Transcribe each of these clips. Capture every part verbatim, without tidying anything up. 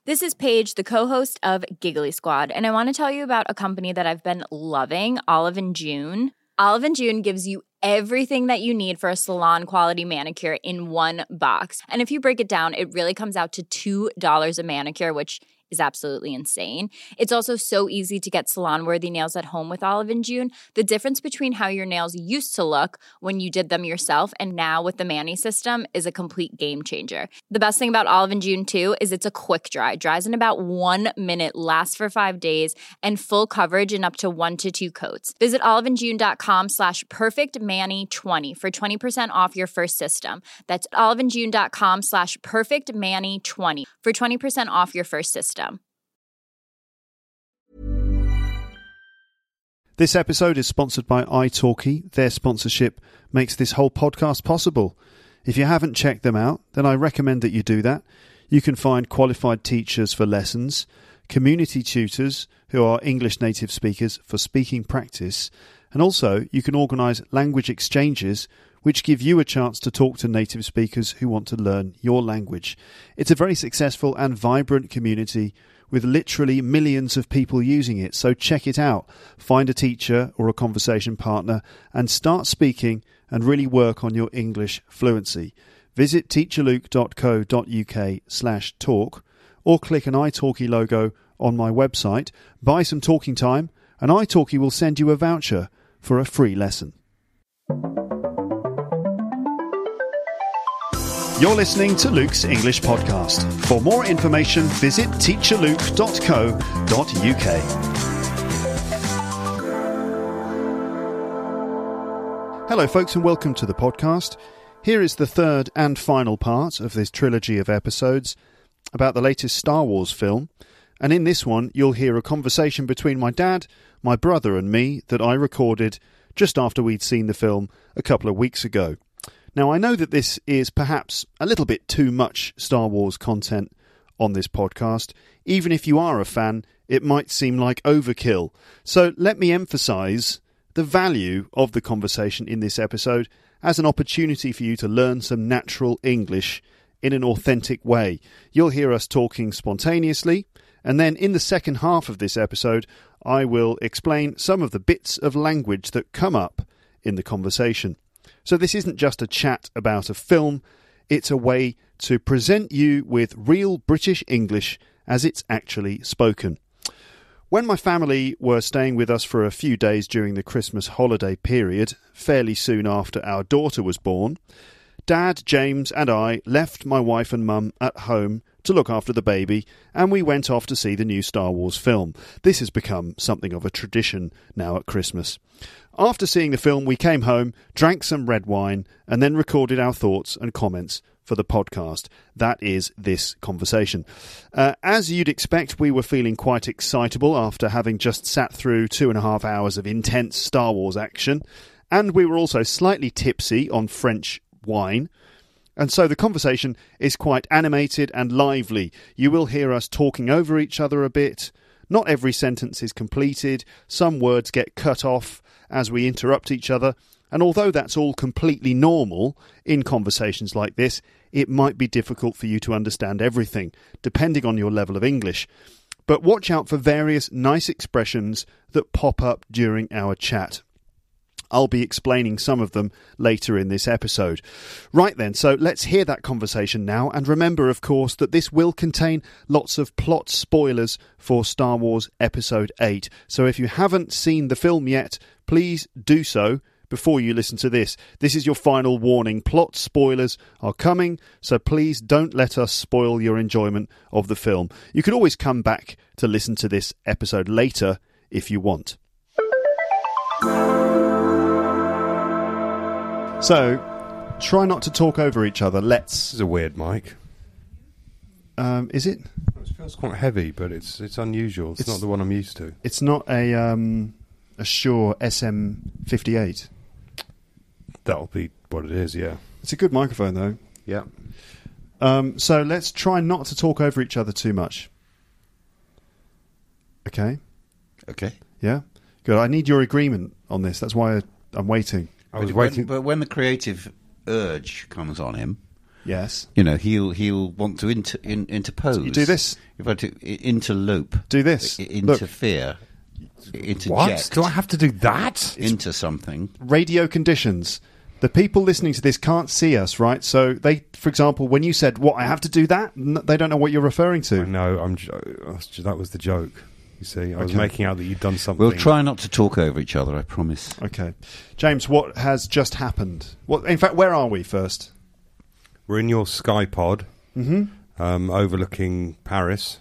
This is Paige, the co-host of Giggly Squad, and I want to tell you about a company that I've been loving, Olive and June. Olive and June gives you everything that you need for a salon-quality manicure in one box. And if you break it down, it really comes out to two dollars a manicure, which is absolutely insane. It's also so easy to get salon-worthy nails at home with Olive and June. The difference between how your nails used to look when you did them yourself and now with the Mani system is a complete game changer. The best thing about Olive and June, too, is it's a quick dry. Dries in about one minute, lasts for five days, and full coverage in up to one to two coats. Visit oliveandjune.com slash perfectmani20 for twenty percent off your first system. That's oliveandjune.com slash perfectmani20 for twenty percent off your first system. This episode is sponsored by italki. Their sponsorship makes this whole podcast possible. If you haven't checked them out, then I recommend that you do that. You can find qualified teachers for lessons, community tutors who are English native speakers for speaking practice, and also you can organise language exchanges which give you a chance to talk to native speakers who want to learn your language. It's a very successful and vibrant community with literally millions of people using it, so check it out. Find a teacher or a conversation partner and start speaking and really work on your English fluency. Visit teacherluke.co.uk slash talk or click an italki logo on my website, buy some talking time, and italki will send you a voucher for a free lesson. You're listening to Luke's English Podcast. For more information, visit teacherluke dot co dot uk. Hello, folks, and welcome to the podcast. Here is the third and final part of this trilogy of episodes about the latest Star Wars film. And in this one, you'll hear a conversation between my dad, my brother, and me that I recorded just after we'd seen the film a couple of weeks ago. Now, I know that this is perhaps a little bit too much Star Wars content on this podcast. Even if you are a fan, it might seem like overkill. So let me emphasise the value of the conversation in this episode as an opportunity for you to learn some natural English in an authentic way. You'll hear us talking spontaneously, and then in the second half of this episode, I will explain some of the bits of language that come up in the conversation. So this isn't just a chat about a film, it's a way to present you with real British English as it's actually spoken. When my family were staying with us for a few days during the Christmas holiday period, fairly soon after our daughter was born, Dad, James and I left my wife and Mum at home to look after the baby, and we went off to see the new Star Wars film. This has become something of a tradition now at Christmas. After seeing the film, we came home, drank some red wine, and then recorded our thoughts and comments for the podcast. That is this conversation. Uh, as you'd expect, we were feeling quite excitable after having just sat through two and a half hours of intense Star Wars action, and we were also slightly tipsy on French wine. And so the conversation is quite animated and lively. You will hear us talking over each other a bit. Not every sentence is completed. Some words get cut off as we interrupt each other. And although that's all completely normal in conversations like this, it might be difficult for you to understand everything, depending on your level of English. But watch out for various nice expressions that pop up during our chat. I'll be explaining some of them later in this episode. Right then, so let's hear that conversation now. And remember, of course, that this will contain lots of plot spoilers for Star Wars Episode eight. So if you haven't seen the film yet, please do so before you listen to this. This is your final warning. Plot spoilers are coming, so please don't let us spoil your enjoyment of the film. You can always come back to listen to this episode later if you want. So, try not to talk over each other. Let's... This is a weird mic. Um, is it? It feels quite heavy, but it's it's unusual. It's, it's not the one I'm used to. It's not a um, a Shure S M fifty-eight. That'll be what it is, yeah. It's a good microphone, though. Yeah. Um, so let's try not to talk over each other too much. Okay? Okay. Yeah? Good. I need your agreement on this. That's why I, I'm waiting. I was when, waiting. But when the creative urge comes on him, Yes. You know, he'll he'll want to inter, in, interpose. So you do this. If I to i- interlope. Do this. I- Look. interfere. Interject. What? Do I have to do that? Into something. Radio conditions. The people listening to this can't see us, right? So they, for example, when you said, "What, I have to do that?" n- they don't know what you're referring to. No, I'm. jo- That was the joke. You see, I was Okay. making out that you'd done something. We'll try not to talk over each other, I promise. Okay, James, what has just happened? What, in fact, where are we first? We're in your Sky Pod, Mm-hmm. um, overlooking Paris.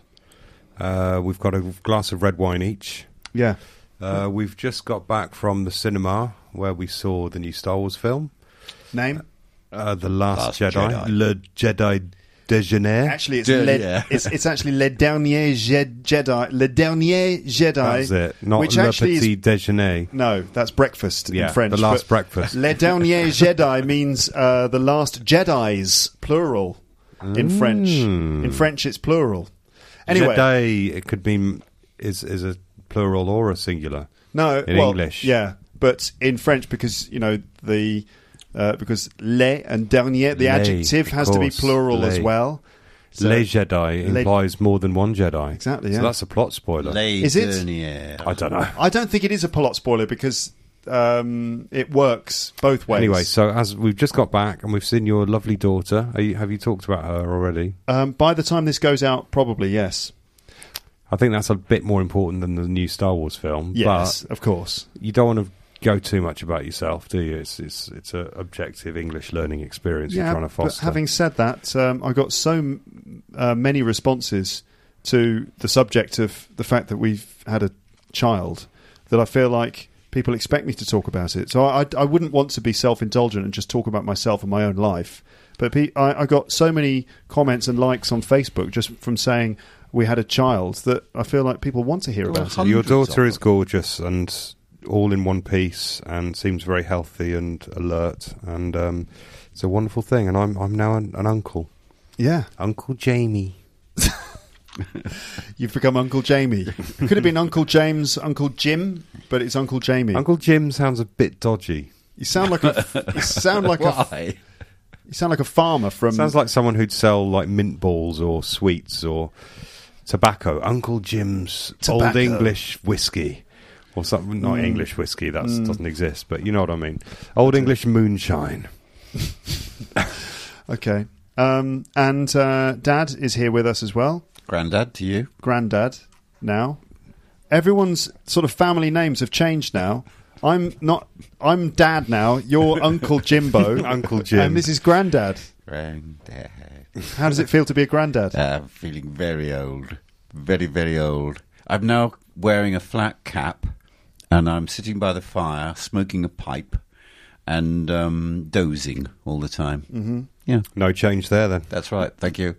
Uh, we've got a glass of red wine each. Yeah. Uh, we've just got back from the cinema where we saw the new Star Wars film, Name? uh, The Last, Last Jedi, Jedi. Le Jedi Déjeuner. Actually, it's Yeah, le, yeah. it's, it's actually Le Dernier Je- Jedi. Le Dernier Jedi. That's it. Not which Le actually Petit is, Déjeuner. no, that's breakfast Yeah, in French. the last but breakfast. Le Dernier Jedi means uh, the last Jedis, plural, in French. Mm. In French, it's plural. Anyway, Jedi, it could be is is a plural or a singular. no, in well, English. yeah, but in French, because you know the uh, because les and dernier, the Les, adjective of has to be course, plural as les. well. So- Les Jedi Le- implies more than one Jedi. Exactly, So yeah. that's a plot spoiler. Les Is it? Derniers. I don't know. I don't think it is a plot spoiler because um, it works both ways. Anyway, so as we've just got back and we've seen your lovely daughter, Are you, have you talked about her already? um, by the time this goes out, probably yes. I think that's a bit more important than the new Star Wars film. Yes, of course. But you don't want to go too much about yourself, do you? It's it's it's a objective English learning experience you're Yeah, trying to but foster. having said that, um, I got so m- uh, many responses to the subject of the fact that we've had a child that I feel like people expect me to talk about it. So I, I wouldn't want to be self-indulgent and just talk about myself and my own life. But pe- I, I got so many comments and likes on Facebook just from saying we had a child that I feel like people want to hear There were about it. hundreds Your daughter of is them. gorgeous and all in one piece and seems very healthy and alert, and um, it's a wonderful thing. And I'm I'm now an, an uncle, Yeah, Uncle Jamie. you've become Uncle Jamie. Could have been Uncle James, Uncle Jim, but it's Uncle Jamie. Uncle Jim sounds a bit dodgy. You sound like a you sound like a Why? you sound like a farmer from Sounds like someone who'd sell like mint balls or sweets or tobacco. Uncle Jim's Tobacco. Old English whiskey. Or something, not Mm. English whiskey, that Mm. doesn't exist, but you know what I mean. Old English moonshine. Okay. Um, and uh, Dad is here with us as well. Grandad to you. Grandad now. Everyone's sort of family names have changed now. I'm not. I'm Dad now. You're Uncle Jimbo. Uncle Jim. And this is Grandad. Grandad. How does it feel to be a granddad? Uh, feeling very old. Very, very old. I'm now wearing a flat cap and I'm sitting by the fire, smoking a pipe and um, dozing all the time. hmm Yeah, No change there then. that's right. Thank you.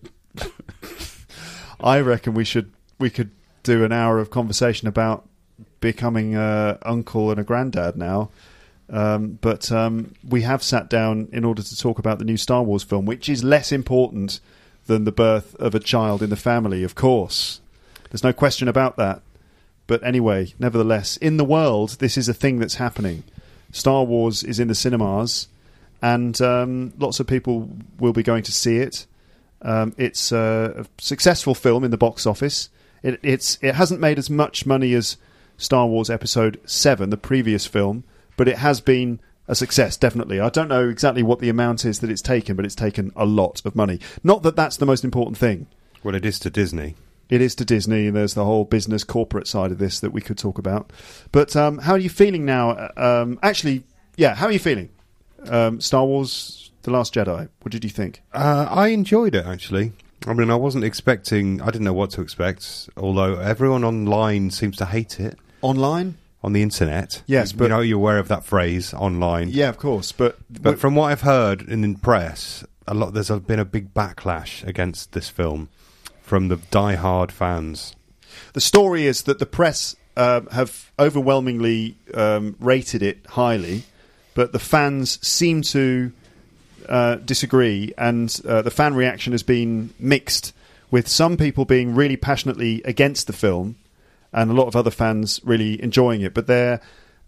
I reckon we should we could do an hour of conversation about becoming a uncle and a granddad now. Um, but um, we have sat down in order to talk about the new Star Wars film, which is less important than the birth of a child in the family, of course. There's no question about that. But anyway, nevertheless, in the world, this is a thing that's happening. Star Wars is in the cinemas, and um, lots of people will be going to see it. Um, it's a successful film in the box office. It, it's it hasn't made as much money as Star Wars Episode seven, the previous film, but it has been a success, definitely. I don't know exactly what the amount is that it's taken, but it's taken a lot of money. Not that that's the most important thing. Well, it is to Disney. It is to Disney, and there's the whole business corporate side of this that we could talk about. But um, how are you feeling now? Um, actually, yeah, how are you feeling? Um, Star Wars The Last Jedi, what did you think? Uh, I enjoyed it, actually. I mean, I wasn't expecting... I didn't know what to expect, although everyone online seems to hate it. Online? On the internet. Yes, You- but- You know, you're aware of that phrase, online. Yeah, of course. But, But from what I've heard in the press, a lot there's been a big backlash against this film from the die-hard fans. the story is that the press uh, have overwhelmingly um, rated it highly, but the fans seem to uh, disagree, and uh, the fan reaction has been mixed, with some people being really passionately against the film and a lot of other fans really enjoying it. But they're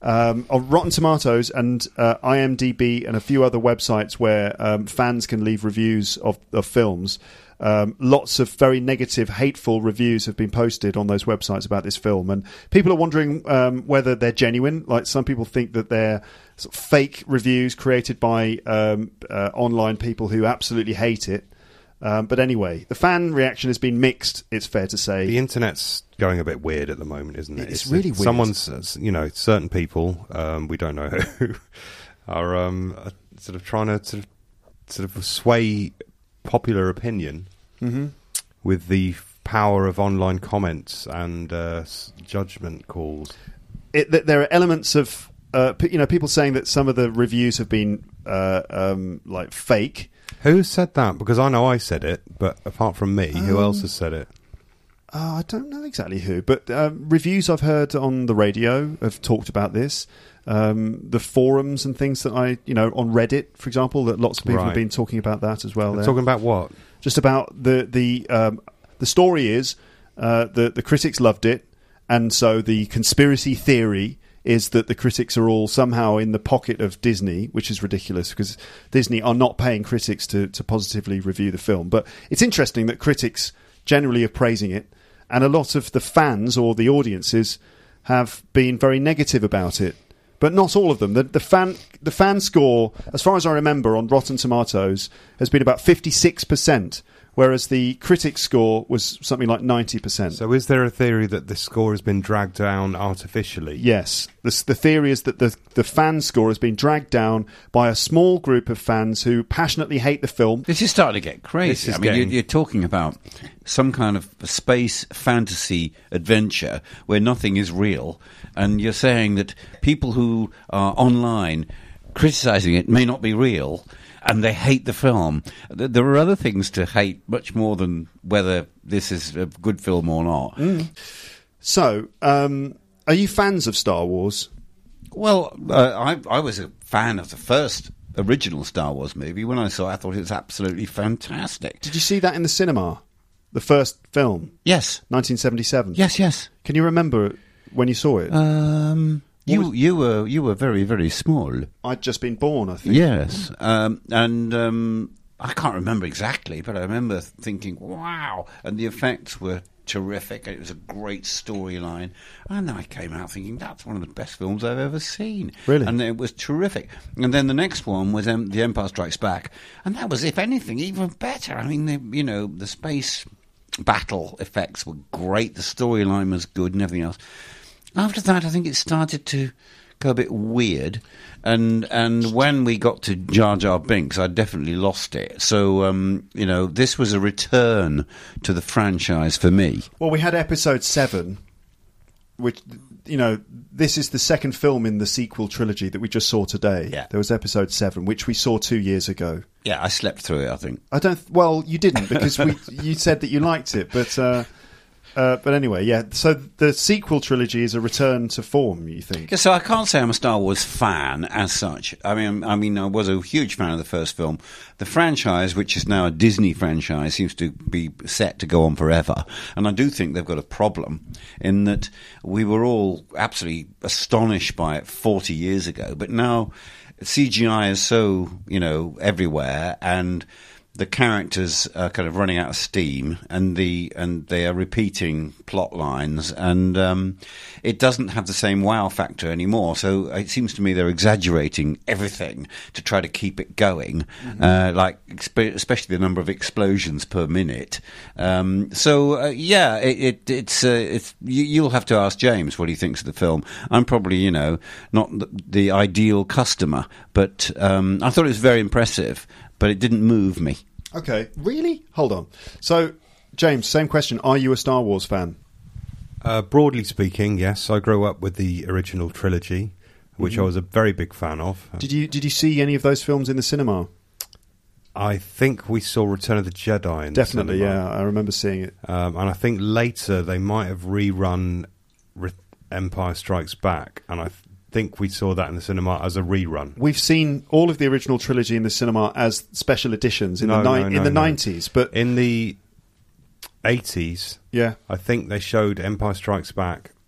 Um, on Rotten Tomatoes and uh, IMDb and a few other websites where um, fans can leave reviews of, of films, um, lots of very negative, hateful reviews have been posted on those websites about this film. And people are wondering um, whether they're genuine. Like, some people think that they're sort of fake reviews created by um, uh, online people who absolutely hate it. Um, but anyway, the fan reaction has been mixed, it's fair to say. The internet's going a bit weird at the moment, isn't it? It's, it's really weird. Someone's, you know, certain people, um, we don't know who, are um, sort of trying to sort of, sort of sway popular opinion mm-hmm. with the power of online comments and uh, judgment calls. It, th- there are elements of, uh, p- you know, people saying that some of the reviews have been uh, um, like fake. Who said that? Because I know I said it, but apart from me, um, who else has said it? Uh, I don't know exactly who, but uh, reviews I've heard on the radio have talked about this. Um, the forums and things that I, you know, on Reddit, for example, that lots of people right. have been talking about that as well. Talking about what? Just about the the um, the story is uh, the the critics loved it, and so the conspiracy theory is that the critics are all somehow in the pocket of Disney, which is ridiculous because Disney are not paying critics to, to positively review the film. But it's interesting that critics generally are praising it, and a lot of the fans or the audiences have been very negative about it. But not all of them. The, the fan the fan score, as far as I remember, on Rotten Tomatoes has been about fifty-six percent, whereas the critic score was something like ninety percent. So is there a theory that the score has been dragged down artificially? Yes. The, the theory is that the, the fan score has been dragged down by a small group of fans who passionately hate the film. This is starting to get crazy. I mean, getting... you're, you're talking about some kind of space fantasy adventure where nothing is real, and you're saying that people who are online criticising it may not be real, and they hate the film. There are other things to hate much more than whether this is a good film or not. Mm. So, um, are you fans of Star Wars? Well, uh, I, I was a fan of the first original Star Wars movie. When I saw it, I thought it was absolutely fantastic. Did you see that in the cinema? The first film? Yes. nineteen seventy-seven? Yes, yes. Can you remember when you saw it? Um... You was, you were you were very, very small. I'd just been born, I think. Yes, um, and um, I can't remember exactly, but I remember thinking, wow, and the effects were terrific. It was a great storyline, and then I came out thinking, that's one of the best films I've ever seen. Really? And it was terrific. And then the next one was um, The Empire Strikes Back, and that was, if anything, even better. I mean, the, you know, the space battle effects were great, the storyline was good and everything else. After that, I think it started to go a bit weird, and and when we got to Jar Jar Binks, I definitely lost it. So, um, you know, this was a return to the franchise for me. Well, we had Episode seven, which, you know, this is the second film in the sequel trilogy that we just saw today. Yeah. There was Episode seven, which we saw two years ago. Yeah, I slept through it, I think. I don't... Th- well, you didn't, because we you said that you liked it, but... Uh, Uh, but anyway, yeah, so the sequel trilogy is a return to form, you think? So I can't say I'm a Star Wars fan as such. I mean, I mean, I was a huge fan of the first film. The franchise, which is now a Disney franchise, seems to be set to go on forever. And I do think they've got a problem in that we were all absolutely astonished by it forty years ago. But now C G I is so, you know, everywhere, and the characters are kind of running out of steam, and the and they are repeating plot lines, and um, it doesn't have the same wow factor anymore. So it seems to me they're exaggerating everything to try to keep it going, mm-hmm. uh, like especially the number of explosions per minute. Um, so uh, yeah, it, it, it's uh, it's you, you'll have to ask James what he thinks of the film. I'm probably you know not the, the ideal customer, but um, I thought it was very impressive. But it didn't move me. Okay, really? Hold on. So, James, same question. Are you a Star Wars fan? Uh, broadly speaking, yes. I grew up with the original trilogy, which mm-hmm. I was a very big fan of. Did you Did you see any of those films in the cinema? I think we saw Return of the Jedi in Definitely, the cinema. yeah. I remember seeing it. Um, and I think later they might have rerun Re- Empire Strikes Back, and I... Th- think we saw that in the cinema as a rerun. We've seen all of the original trilogy in the cinema as special editions in no, the ni- no, no, in the no. nineties, but in the eighties, yeah, I think they showed Empire Strikes Back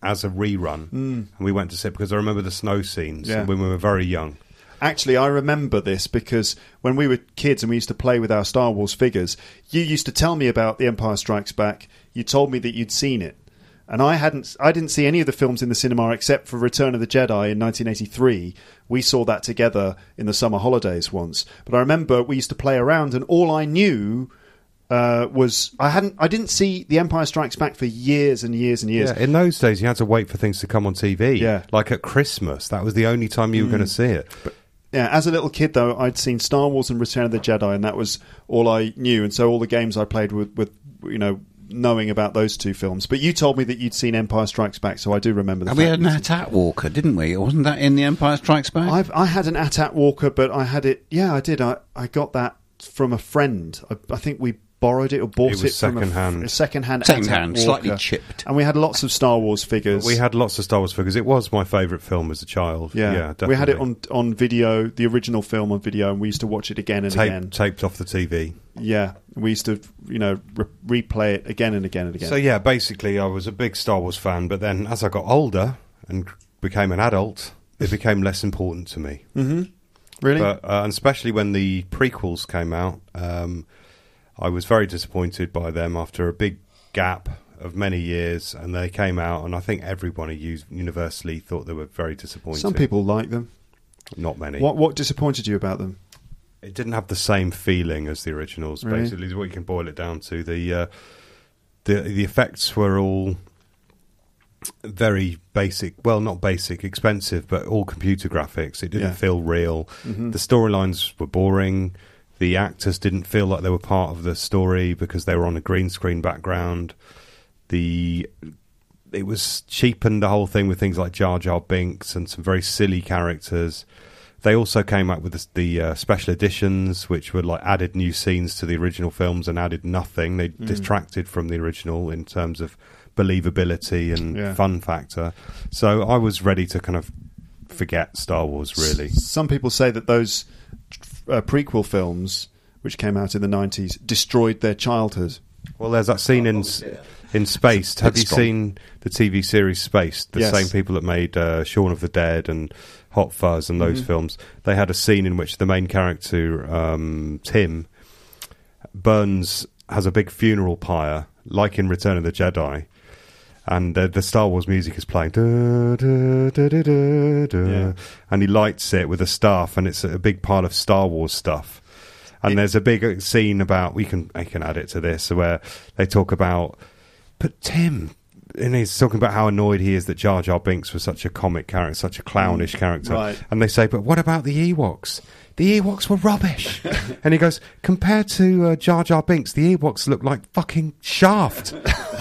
as a rerun, mm. and we went to see it because I remember the snow scenes Yeah. when we were very young. Actually, I remember this because when we were kids and we used to play with our Star Wars figures, you used to tell me about The Empire Strikes Back. You told me that you'd seen it. And I hadn't. I didn't see any of the films in the cinema except for Return of the Jedi in nineteen eighty-three. We saw that together in the summer holidays once. But I remember we used to play around, and all I knew uh, was I hadn't. I didn't see The Empire Strikes Back for years and years and years. Yeah, in those days, you had to wait for things to come on T V. Yeah. Like at Christmas, that was the only time you were mm. going to see it. But, Yeah, as a little kid, though, I'd seen Star Wars and Return of the Jedi, and that was all I knew. And so all the games I played with, with you know, knowing about those two films. But you told me that you'd seen Empire Strikes Back, so I do remember that. And we had an Atat Walker, didn't we? Wasn't that in The Empire Strikes Back? I've, I had an Atat Walker, but I had it... Yeah, I did. I, I got that from a friend. I, I think we borrowed it or bought It was it from second-hand. a, a second-hand Second-hand, Atat Walker. slightly chipped. And we had lots of Star Wars figures. we had lots of Star Wars figures. It was my favourite film as a child. Yeah, Yeah, definitely. we had it on on video, the original film on video, and we used to watch it again and Tape, again. taped off the T V. Yeah, we used to, you know, re- replay it again and again and again. So yeah, basically, I was a big Star Wars fan, but then as I got older and became an adult, it became less important to me. Mm-hmm. Really? But uh, and especially when the prequels came out, um, I was very disappointed by them after a big gap of many years, and they came out, and I think everybody used, universally thought they were very disappointing. Some people like them. Not many. What what disappointed you about them? It didn't have the same feeling as the originals. Really? Basically, is what you can boil it down to. The uh, the the effects were all very basic. Well, not basic, expensive, but all computer graphics. It didn't Yeah. feel real. Mm-hmm. The storylines were boring. The actors didn't feel like they were part of the story because they were on a green screen background. The it was cheapened the whole thing with things like Jar Jar Binks and some very silly characters. They also came up with the, the uh, special editions, which were like added new scenes to the original films and added nothing. They Mm. detracted from the original in terms of believability and Yeah. fun factor. So I was ready to kind of forget Star Wars, really. Some people say that those uh, prequel films, which came out in the nineties, destroyed their childhood. Well, there's that scene in in Spaced. Have you Strong. seen the T V series Spaced? The Yes. same people that made uh, Shaun of the Dead and Hot Fuzz and those Mm-hmm. films. They had a scene in which the main character, um, Tim, Burns, has a big funeral pyre, like in Return of the Jedi. And uh, the Star Wars music is playing, da, da, da, da, da, da, Yeah. and he lights it with a staff, and it's a big pile of Star Wars stuff. And It- there's a big scene about, we can I can add it to this, where they talk about, but Tim, and he's talking about how annoyed he is that Jar Jar Binks was such a comic character, such a clownish character. right. And they say, but what about the Ewoks? The Ewoks were rubbish. And he goes, compared to uh, Jar Jar Binks, the Ewoks look like fucking Shaft.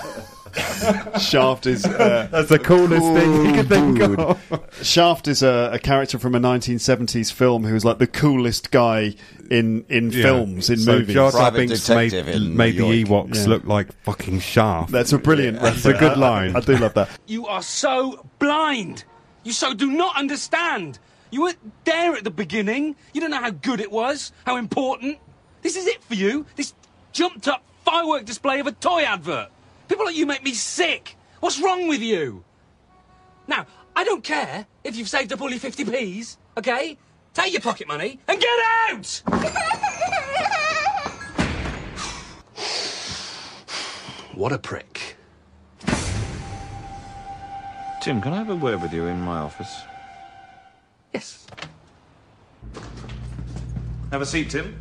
Shaft is uh, That's the coolest thing you could think dude. of. Shaft is a, a character from a nineteen seventies film who was like the coolest guy in in Yeah. films, in so movies. Jar Jar Private Binks made, detective in made New the York. Ewoks Yeah. look like fucking Shaft. That's a brilliant reference. That's a good line. I do love that. You are so blind. You so do not understand. You weren't there at the beginning. You don't know how good it was, how important. This is it for you. This jumped up firework display of a toy advert. People like you make me sick. What's wrong with you? Now, I don't care if you've saved up all your fifty p's, okay? Take your pocket money and get out! What a prick. Tim, can I have a word with you in my office? Yes. Have a seat, Tim.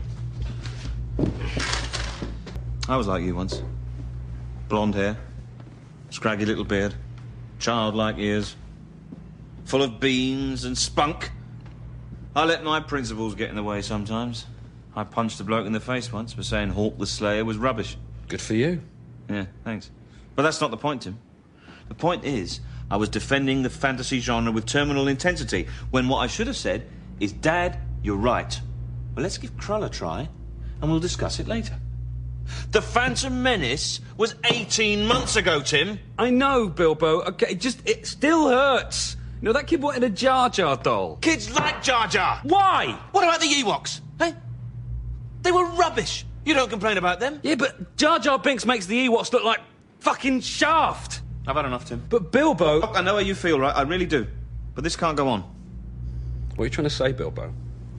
I was like you once. Blonde hair, scraggy little beard, childlike ears, full of beans and spunk. I let my principles get in the way sometimes. I punched a bloke in the face once for saying Hawk the Slayer was rubbish. Good for you. Yeah, thanks. But that's not the point, Tim. The point is, I was defending the fantasy genre with terminal intensity, when what I should have said is, Dad, you're right. Well, let's give Krull a try, and we'll discuss it later. The Phantom Menace was eighteen months ago, Tim. I know, Bilbo. Okay, it just, it still hurts. You know, that kid wanted a Jar Jar doll. Kids like Jar Jar. Why? What about the Ewoks? Hey? They were rubbish. You don't complain about them. Yeah, but Jar Jar Binks makes the Ewoks look like fucking Shaft. I've had enough, Tim. But Bilbo... Look, I know how you feel, right? I really do. But this can't go on. What are you trying to say, Bilbo?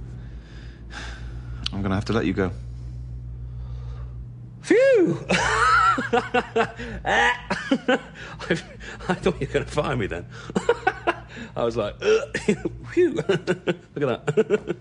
I'm going to have to let you go. Phew! I, I thought you were going to fire me then. I was like, phew! Look at that.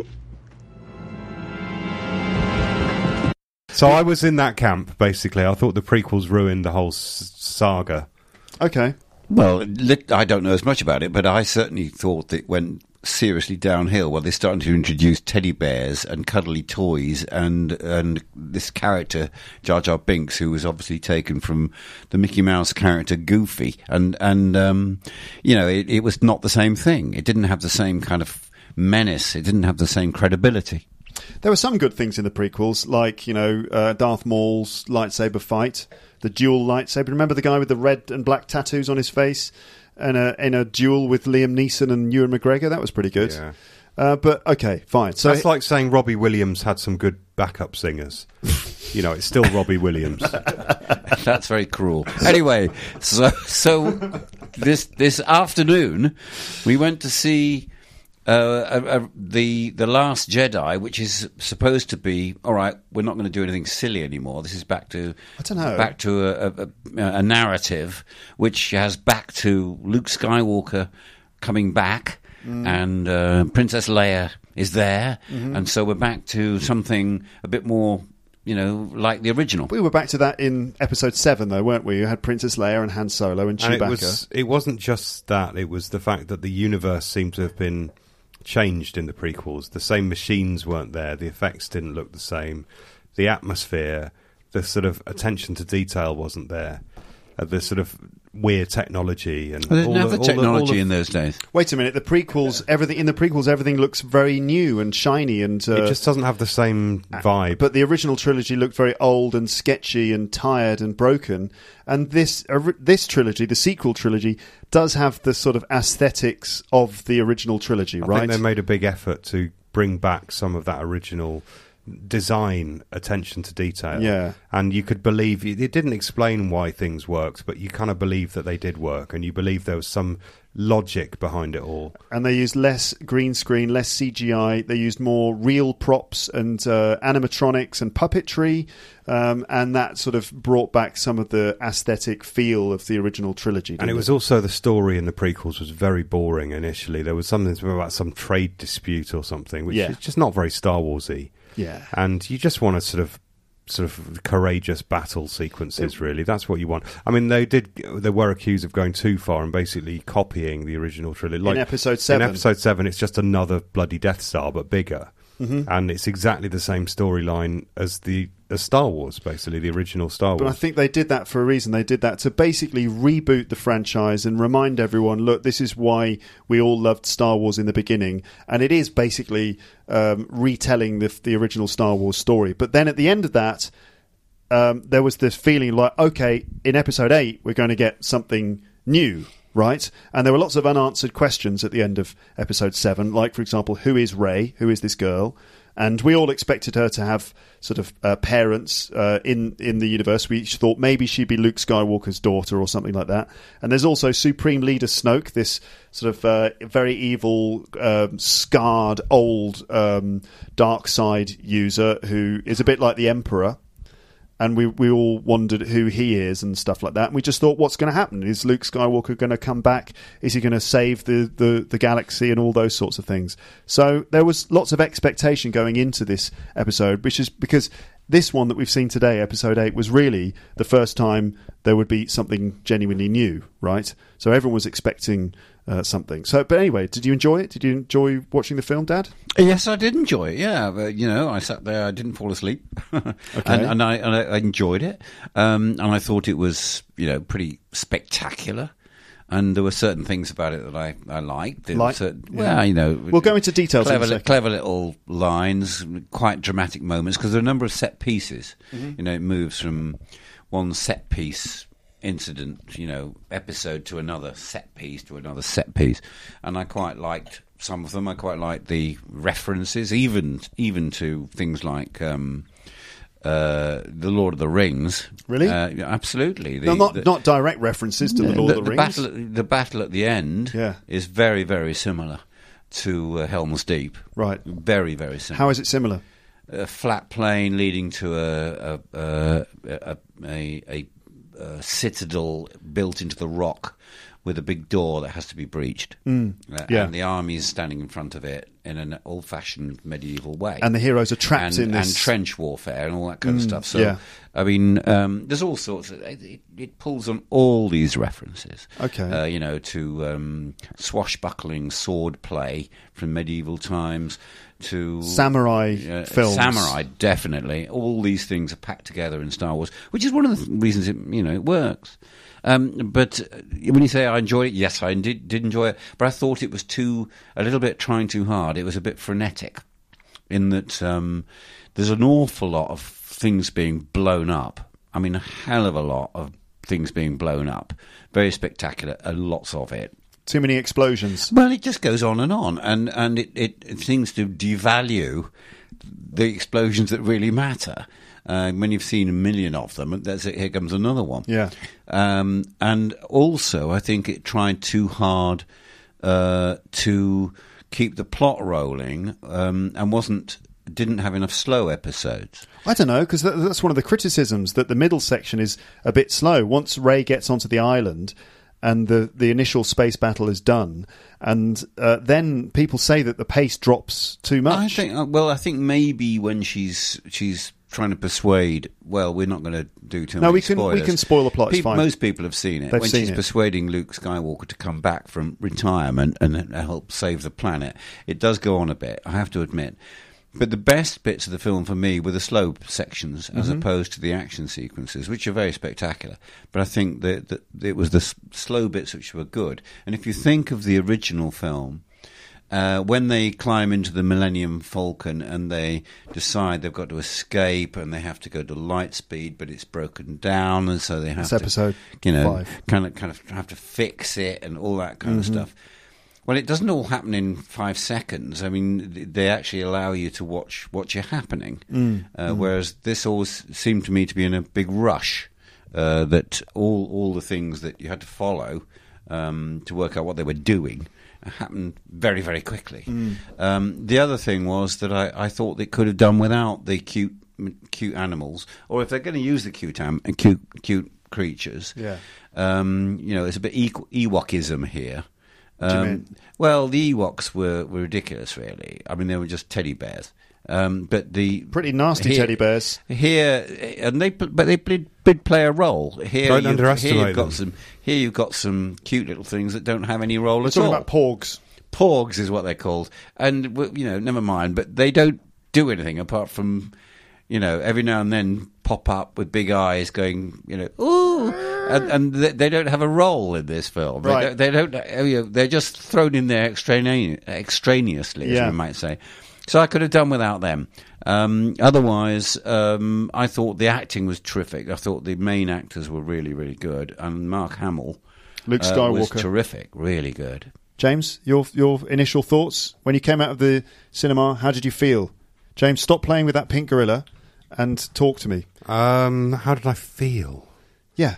So I was in that camp, basically. I thought the prequels ruined the whole s- saga. Okay. Well, lit- I don't know as much about it, but I certainly thought that it went seriously downhill when they started to introduce teddy bears and cuddly toys and and this character, Jar Jar Binks, who was obviously taken from the Mickey Mouse character Goofy. And, and um, you know, it, it was not the same thing. It didn't have the same kind of menace. It didn't have the same credibility. There were some good things in the prequels, like, you know, uh, Darth Maul's lightsaber fight, the dual lightsaber. Remember the guy with the red and black tattoos on his face and a, in a duel with Liam Neeson and Ewan McGregor? That was pretty good. Yeah. Uh, but, okay, fine. So That's like saying Robbie Williams had some good backup singers. You know, it's still Robbie Williams. That's very cruel. Anyway, so so this this afternoon we went to see uh, uh, uh, the the Last Jedi, which is supposed to be all right. We're not going to do anything silly anymore. This is back to I don't know. back to a, a, a narrative which has back to Luke Skywalker coming back, mm. and uh, Princess Leia is there, mm-hmm. and so we're back to something a bit more, you know, like the original. We were back to that in episode seven, though, weren't we? You had Princess Leia and Han Solo and Chewbacca. And it, was, it wasn't just that. It was the fact that the universe seemed to have been changed in the prequels. The same machines weren't there. The effects didn't look the same. The atmosphere, the sort of attention to detail wasn't there. Uh, the sort of weird technology and well, they didn't all have the, the all technology the, all the, in those days. Wait a minute. The prequels, everything in the prequels, everything looks very new and shiny, and uh, it just doesn't have the same vibe. But the original trilogy looked very old and sketchy and tired and broken. And this uh, this trilogy, the sequel trilogy, does have the sort of aesthetics of the original trilogy, I right? think they made a big effort to bring back some of that original design, attention to detail. Yeah. And you could believe, it didn't explain why things worked, but you kind of believe that they did work, and you believe there was some logic behind it all. And they used less green screen, less C G I. They used more real props and uh, animatronics and puppetry, um, and that sort of brought back some of the aesthetic feel of the original trilogy. And it was also, the story in the prequels was very boring initially. There was something about some trade dispute or something, which Yeah. is just not very Star Wars-y. Yeah. And you just want to sort of sort of courageous battle sequences, really. That's what you want. I mean, they did. They were accused of going too far and basically copying the original trilogy. Like, in episode seven. In episode seven, it's just another bloody Death Star, but bigger. Mm-hmm. And it's exactly the same storyline as the as Star Wars, basically, the original Star Wars. But I think they did that for a reason. They did that to basically reboot the franchise and remind everyone, look, this is why we all loved Star Wars in the beginning. And it is basically um, retelling the, the original Star Wars story. But then at the end of that, um, there was this feeling like, okay, in episode eight, we're going to get something new, right? And there were lots of unanswered questions at the end of episode seven, like, for example, who is Rey? Who is this girl? And we all expected her to have sort of uh, parents uh, in, in the universe. We each thought maybe she'd be Luke Skywalker's daughter or something like that. And there's also Supreme Leader Snoke, this sort of uh, very evil, um, scarred, old um, dark side user who is a bit like the Emperor. And we, we all wondered who he is and stuff like that. And we just thought, what's going to happen? Is Luke Skywalker going to come back? Is he going to save the, the, the galaxy and all those sorts of things? So there was lots of expectation going into this episode, which is because this one that we've seen today, episode eight, was really the first time there would be something genuinely new, right? So everyone was expecting uh, something. So, but anyway, did you enjoy it? Did you enjoy watching the film, Dad? Yes, I did enjoy it. Yeah, but, you know, I sat there, I didn't fall asleep, okay. and, and, I, and I enjoyed it, um, and I thought it was, you know, pretty spectacular. And there were certain things about it that I, I liked. There like, certain, yeah. Well, you know, we'll go into details. Clever, in a second. clever little lines, quite dramatic moments, because there are a number of set pieces. Mm-hmm. You know, it moves from one set piece incident, you know, episode to another set piece to another set piece, and I quite liked some of them. I quite liked the references, even even to things like um, uh, the Lord of the Rings. Really? Uh, yeah, absolutely. The, no, not the, not direct references to the Lord the, of the, the Rings. Battle, at- the battle at the end Yeah. is very, very similar to uh, Helm's Deep. Right. Very, very similar. How is it similar? A flat plain leading to a a, a, a, a, a, a citadel built into the rock with a big door that has to be breached. Mm, Uh, yeah. And the army is standing in front of it in an old-fashioned medieval way. And the heroes are trapped and, in this. and trench warfare and all that kind of Mm, stuff. So, yeah. I mean, um, there's all sorts of... It, it pulls on all these references. Okay. Uh, you know, to um, swashbuckling sword play from medieval times, to... Samurai uh, films. Samurai, definitely. All these things are packed together in Star Wars, which is one of the reasons it, you know, it works. Um, but uh, when you say I enjoyed it, yes, I did, did enjoy it. But I thought it was too, a little bit trying too hard. It was a bit frenetic in that um, there's an awful lot of things being blown up. I mean, a hell of a lot of things being blown up. Very spectacular, uh, lots of it. Too many explosions. Well, it just goes on and on, and, and it, it, it seems to devalue the explosions that really matter. Uh, when you've seen a million of them, that's it, here comes another one. Yeah. Um, and also, I think it tried too hard uh, to keep the plot rolling, um, and wasn't didn't have enough slow episodes. I don't know, because that, that's one of the criticisms, that the middle section is a bit slow. Once Rey gets onto the island and the, the initial space battle is done, and uh, then people say that the pace drops too much. I think. uh, Well, I think maybe when she's she's trying to persuade. Well, we're not going to do too No, many we can- we spoilers. can spoil the plot, it's People- fine. Most people have seen it. They've when seen she's it. persuading Luke Skywalker to come back from retirement and help save the planet, it does go on a bit, I have to admit. But the best bits of the film for me were the slow sections, as Mm-hmm. opposed to the action sequences, which are very spectacular. But I think that, that it was the s- slow bits which were good. And if you think of the original film, uh, when they climb into the Millennium Falcon and they decide they've got to escape and they have to go to light speed, but it's broken down, and so they have That's to, episode you know, five. kind of kind of have to fix it and all that kind Mm-hmm. of stuff. Well, it doesn't all happen in five seconds. I mean, th- they actually allow you to watch what's happening, Mm. uh, whereas this always seemed to me to be in a big rush. Uh, that all all the things that you had to follow um, to work out what they were doing happened very, very quickly. Mm. Um, the other thing was that I, I thought they could have done without the cute cute animals, or if they're going to use the cute am- cute cute creatures, Yeah. um, you know, there's a bit e- Ewokism here. do you Um, mean? well, the Ewoks were, were ridiculous, really. I mean, they were just teddy bears. Um, but the Pretty nasty here- teddy bears. here, and they pl- but they did, did play a role. Here, Don't you've, underestimate here you've got them. some. Here you've got some cute little things that don't have any role We're at talking all. about porgs. Porgs is what they're called, and w- you know, never mind. But they don't do anything apart from, you know, every now and then pop up with big eyes, going, you know, ooh, and, and they, they don't have a role in this film. Right. They don't. They don't uh, you know, they're just thrown in there extrane- extraneously, as Yeah. we might say. So I could have done without them. Um, otherwise, um, I thought the acting was terrific. I thought the main actors were really, really good, and Mark Hamill, Luke uh, was Skywalker. terrific, really good. James, your your initial thoughts when you came out of the cinema? How did you feel? James, stop playing with that pink gorilla and talk to me. Um, how did I feel? Yeah.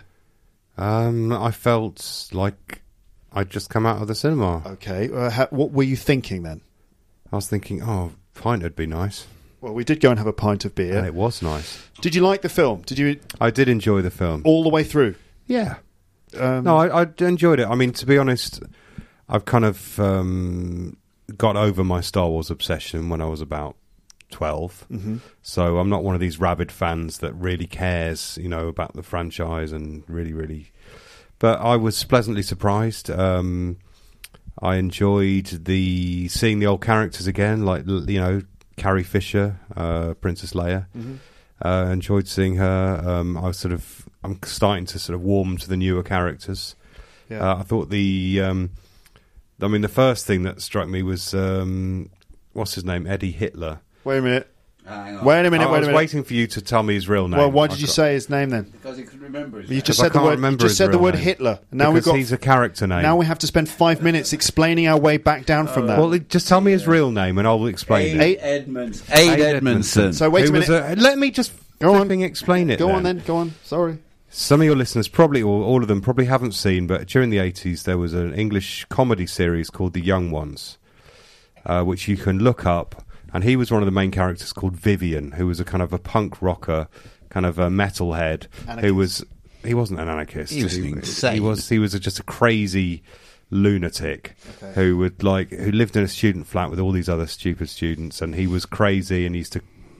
Um, I felt like I'd just come out of the cinema. Okay. Uh, ha- what were you thinking then? I was thinking, oh, a pint would be nice. Well, we did go and have a pint of beer. And it was nice. Did you like the film? Did you I did enjoy the film. all the way through? Yeah. Um, No, I, I enjoyed it. I mean, to be honest, I've kind of um, got over my Star Wars obsession when I was about twelve. Mhm. So I'm not one of these rabid fans that really cares, you know, about the franchise and really, really. But I was pleasantly surprised. Um, I enjoyed the seeing the old characters again, like, you know, Carrie Fisher, uh, Princess Leia. Mhm. Uh, enjoyed seeing her. Um, I was sort of, I'm starting to sort of warm to the newer characters. Yeah. Uh, I thought the, um, I mean, the first thing that struck me was, um, what's his name, Eddie Hitler. Wait a minute. Hang on. Wait a minute. I wait was a minute. waiting for you to tell me his real name. Well, why I did you got- say his name then? Because he could remember his You name. just I said the can't word. You remember just his said the real word name. Hitler. And now we've Because got. he's a character name. Now we have to spend five minutes explaining our way back down from that. well, it- just tell me his real name and I'll explain Aid it. Edmonds. Aid Edmondson. So wait Who a was minute. a- let me just Go on. flipping explain it. Go then. on then. Go on. Sorry. Some of your listeners, probably or all of them, probably haven't seen, but during the eighties there was an English comedy series called The Young Ones, uh, which you can look up. And he was one of the main characters called Vivian, who was a kind of a punk rocker, kind of a metalhead, Anarchist. who was he wasn't an anarchist. He was insane. He was he was a, just a crazy lunatic Okay. who would like who lived in a student flat with all these other stupid students, and he was crazy and he used to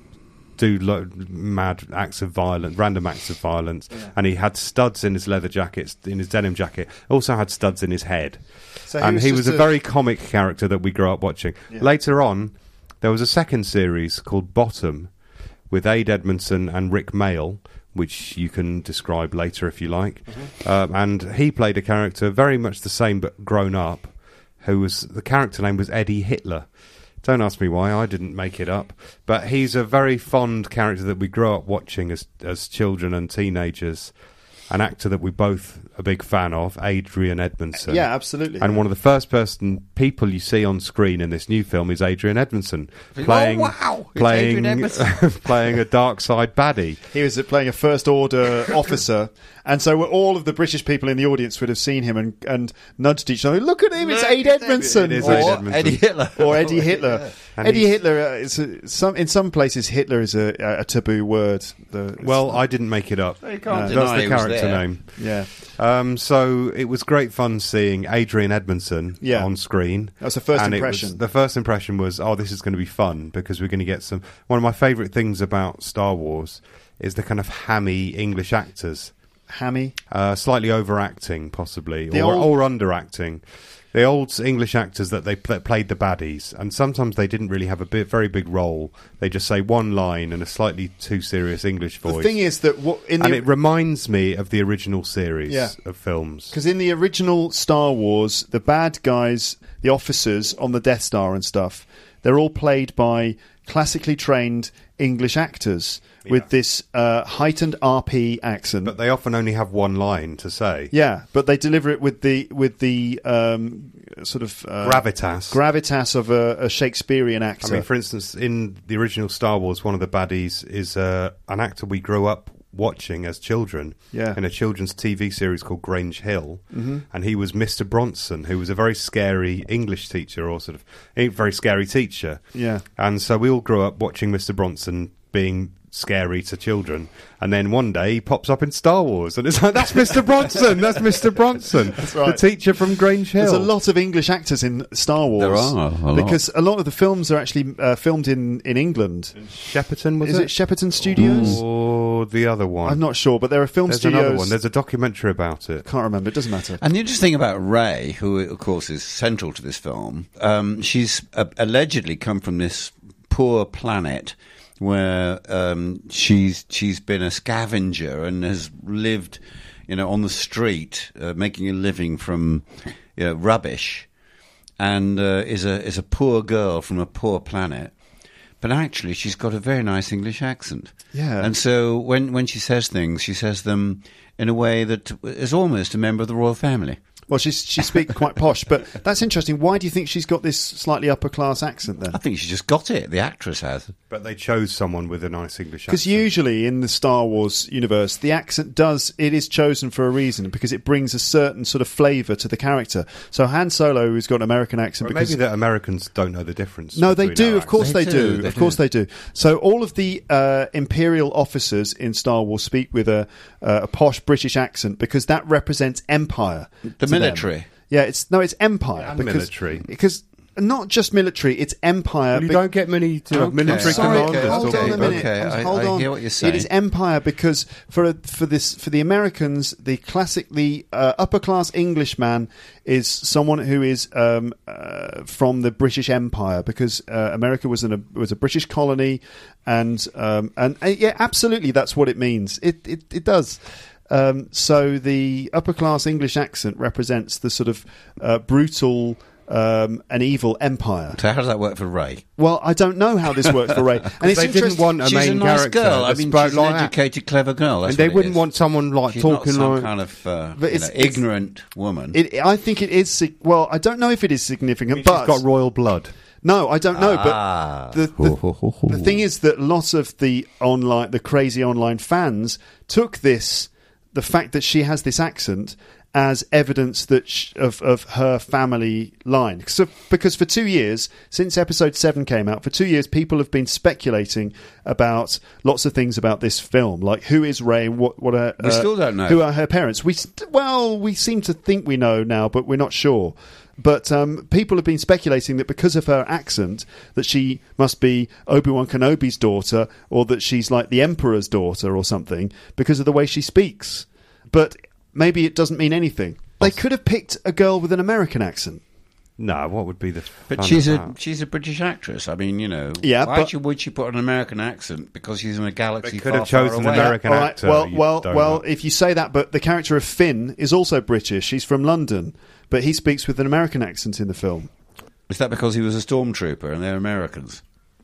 do lo- mad acts of violence, random acts of violence, Yeah. and he had studs in his leather jackets, in his denim jacket. Also had studs in his head, So and he was just a very comic character that we grew up watching. Yeah. Later on, there was a second series called Bottom with Ade Edmondson and Rick Mayall, which you can describe later if you like. Mm-hmm. Um, and he played a character very much the same but grown up, who was the character name was Eddie Hitler. Don't ask me why, I didn't make it up. But he's a very fond character that we grew up watching as as children and teenagers. An actor that we both a big fan of, Adrian Edmondson. Yeah, absolutely. And one of the first person people you see on screen in this new film is Adrian Edmondson playing Oh, wow. It's playing Adrian Edmondson. playing a dark side baddie. He was playing a first order officer, and so all of the British people in the audience would have seen him and, and nudged each other. Look at him! It's Look Ade at him. Edmondson, It is or, Ade Edmondson. Eddie Hitler. or Eddie Hitler. Yeah. And Eddie he's- Hitler uh, is a, some in some places Hitler is a, a taboo word. The, Well, I didn't make it up. You can't That's deny the he was character there. name. yeah, Um, so it was great fun seeing Adrian Edmondson Yeah. on screen. That was the first And it impression. was- the first impression was, oh, this is going to be fun because we're going to get some. One of my favourite things about Star Wars is the kind of hammy English actors, hammy. uh, slightly overacting, possibly, The or, old- or underacting. The old English actors that they pl- played the baddies, and sometimes they didn't really have a bit, very big role. They just say one line in a slightly too serious English voice. The thing is that what in and the it reminds me of the original series Yeah. of films. because in the original Star Wars, the bad guys, the officers on the Death Star and stuff, they're all played by classically trained English actors with Yeah. this uh, heightened R P accent. But they often only have one line to say. Yeah, but they deliver it with the with the um, sort of uh, Gravitas. gravitas of a, a Shakespearean I actor. mean, for instance, in the original Star Wars, one of the baddies is uh, an actor we grew up watching as children Yeah. in a children's T V series called Grange Hill. Mm-hmm. And he was Mister Bronson, who was a very scary English teacher, or sort of a very scary teacher. Yeah. And so we all grew up watching Mister Bronson being scary to children, and then one day he pops up in Star Wars and it's like, that's Mister Bronson, that's Mister Bronson, That's right. the teacher from Grange Hill. There's a lot of English actors in Star Wars. There are, a lot. because a lot of the films are actually uh, filmed in, in England. Shepperton, was Is it? it Shepperton Studios? Or the other one? I'm not sure, but there are film There's studios. another one. There's a documentary about it. Can't remember. It doesn't matter. And the interesting thing about Ray, who of course is central to this film, um, she's uh, allegedly come from this poor planet where um, she's she's been a scavenger and has lived, you know, on the street, uh, making a living from, you know, rubbish, and uh, is a is a poor girl from a poor planet. But actually, she's got a very nice English accent. Yeah. And so when, when she says things, she says them in a way that is almost a member of the royal family. Well, she's, she speaks quite posh, but that's interesting. Why do you think she's got this slightly upper class accent then? I think she just got it. The actress has. But they chose someone with a nice English accent. Because usually in the Star Wars universe, the accent does, it is chosen for a reason because it brings a certain sort of flavour to the character. So Han Solo, who's got an American accent, But because maybe the Americans don't know the difference. no, they between do. our Of course, they, They do. do, they Of course, do. they do. So all of the uh, Imperial officers in Star Wars speak with a, uh, a posh British accent because that represents empire. The to them. military. Yeah, it's no, it's empire. And because, military. because not just military, it's empire. Well, you bec- don't get many uh, Okay. military Sorry, commanders hold talking on a about minute. Okay, I- hold I on. hear what you're saying. It is empire because for a, for this for the Americans, the classic, the uh, upper class Englishman is someone who is um, uh, from the British Empire because uh, America was in a was a British colony, and um, and uh, yeah, absolutely, that's what it means. It it, it does. Um, so the upper class English accent represents the sort of uh, brutal um, and evil empire. So how does that work for Ray? Well, I don't know how this works for Ray. And it's they didn't interesting- want a She's main a nice character. girl. I that mean, spoke she's like an that. educated, clever girl. That's And they what it wouldn't is. want someone like She's talking not some like. kind of uh, But you it's- know, it's- ignorant woman. It, I think it is. sig- Well, I don't know if it is significant, She's but got royal blood. No, I don't know. Ah. But the, the, the thing is that lots of the online, the crazy online fans took this, the fact that she has this accent, as evidence that sh- of of her family line. So, because for two years, since episode seven came out, for two years people have been speculating about lots of things about this film, like who is Ray and what what are, We still don't know. who are her parents. We st- well, we seem to think we know now, but we're not sure. But um, people have been speculating that because of her accent, that she must be Obi-Wan Kenobi's daughter, or that she's like the Emperor's daughter or something, because of the way she speaks. But maybe it doesn't mean anything. They could have picked a girl with an American accent. No, what would be the? But fun she's of a that? she's a British actress. I mean, you know, Yeah, why but- should, would she put an American accent because she's in a galaxy They could far, have chosen far an away? American All right, actor. well, you well, donut. well. If you say that, but the character of Finn is also British. He's from London, but he speaks with an American accent in the film. Is that because he was a stormtrooper and they're Americans?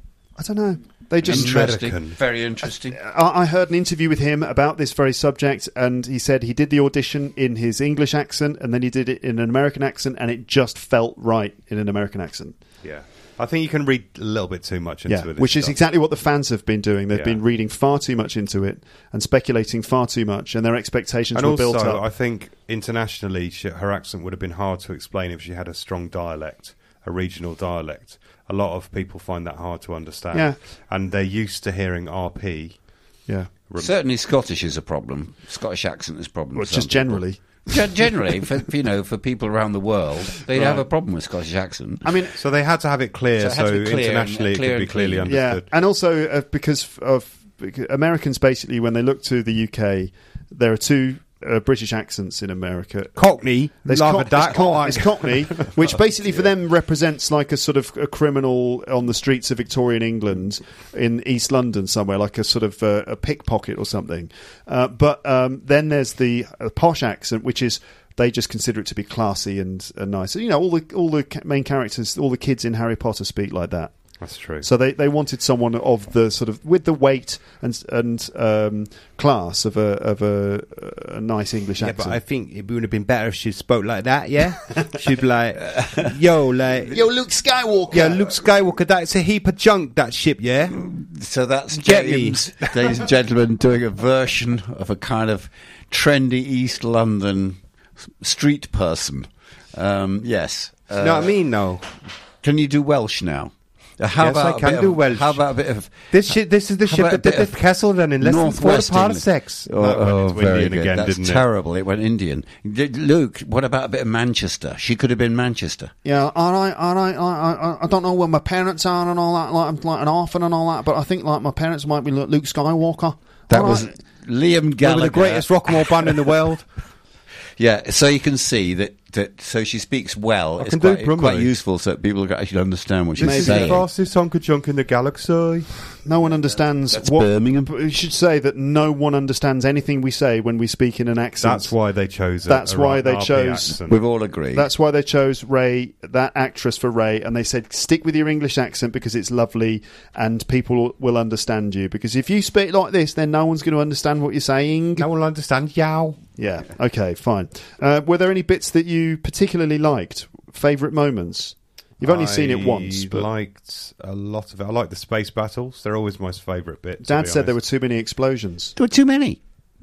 I don't know. They just. Interesting. American. Very interesting. I I heard an interview with him about this very subject, and he said he did the audition in his English accent, and then he did it in an American accent, and it just felt right in an American accent. Yeah, I think you can read a little bit too much into Yeah, it. which is stuff. exactly what the fans have been doing. They've Yeah. been reading far too much into it and speculating far too much, and their expectations And were also, built up. I think internationally, she, her accent would have been hard to explain if she had a strong dialect, a regional dialect. A lot of people find that hard to understand. Yeah. And they're used to hearing R P. Yeah, Certainly, Scottish is a problem. Scottish accent is a problem. well, for just some people. generally. Gen- Generally, for you know, for people around the world, they have a problem with Scottish accent. I mean, So they had to have it clear, So so, it had to be clear internationally and- clear it could be and clearly clean. yeah, understood. and also uh, because of because Americans, basically, when they look to the U K, there are two uh, British accents in America. Cockney, There's love cock- a duck. it's, cock- it's Cockney, which basically for them represents like a sort of a criminal on the streets of Victorian England in East London somewhere, like a sort of uh, a pickpocket or something. Uh, but um, then there's the uh, posh accent, which is they just consider it to be classy and, and nice. You know, all the all the ca- main characters, all the kids in Harry Potter speak like that. That's true. So they, they wanted someone of the sort of with the weight and and um, class of a of a, a nice English yeah, accent. but I think it would have been better if she spoke like that, yeah? She'd be like, yo, like, Luke Skywalker. yeah, Luke Skywalker, that's a heap of junk, that ship, yeah? So that's Get me. James, ladies and gentlemen, doing a version of a kind of trendy East London s- street person. Um, yes. Uh, You know what I mean, no? Can you do Welsh now? Uh, How Yes, I about a can bit do of, Welsh. How about a bit of This ship, this is the How ship about a that did bit the of castle run in less than four Northwest England? parsecs. Oh, That went oh, into very Indian good. again, That's didn't it? terrible. It? went Indian. Did, Luke, what about a bit of Manchester? She could have been Manchester. Yeah, all right, all right. I, I, I don't know where my parents are and all that. Like I'm like an orphan and all that, but I think like my parents might be Luke Skywalker. That All was right. Liam They Gallagher. were the greatest rock and roll band in the world. Yeah, so you can see that, that so she speaks well. I It's can do quite, Brumley. quite useful so that people can actually understand what she's This is saying. the fastest honker junk in the galaxy. No one understands That's what. Birmingham. We should say that no one understands anything we say when we speak in an accent. That's why they chose. A, That's a why R- they R P chose- accent. We've all agreed. That's why they chose Ray, that actress for Ray, and they said stick with your English accent because it's lovely and people will understand you. Because if you speak like this, then no one's going to understand what you're saying. No one will understand. Yow. Yeah. Okay. Fine. Uh, were there any bits that you particularly liked? Favourite moments? You've only seen it once, I but liked a lot of it. I like the space battles. They're always my favourite bit. to Dad be said there were honest. too many explosions. There were too many.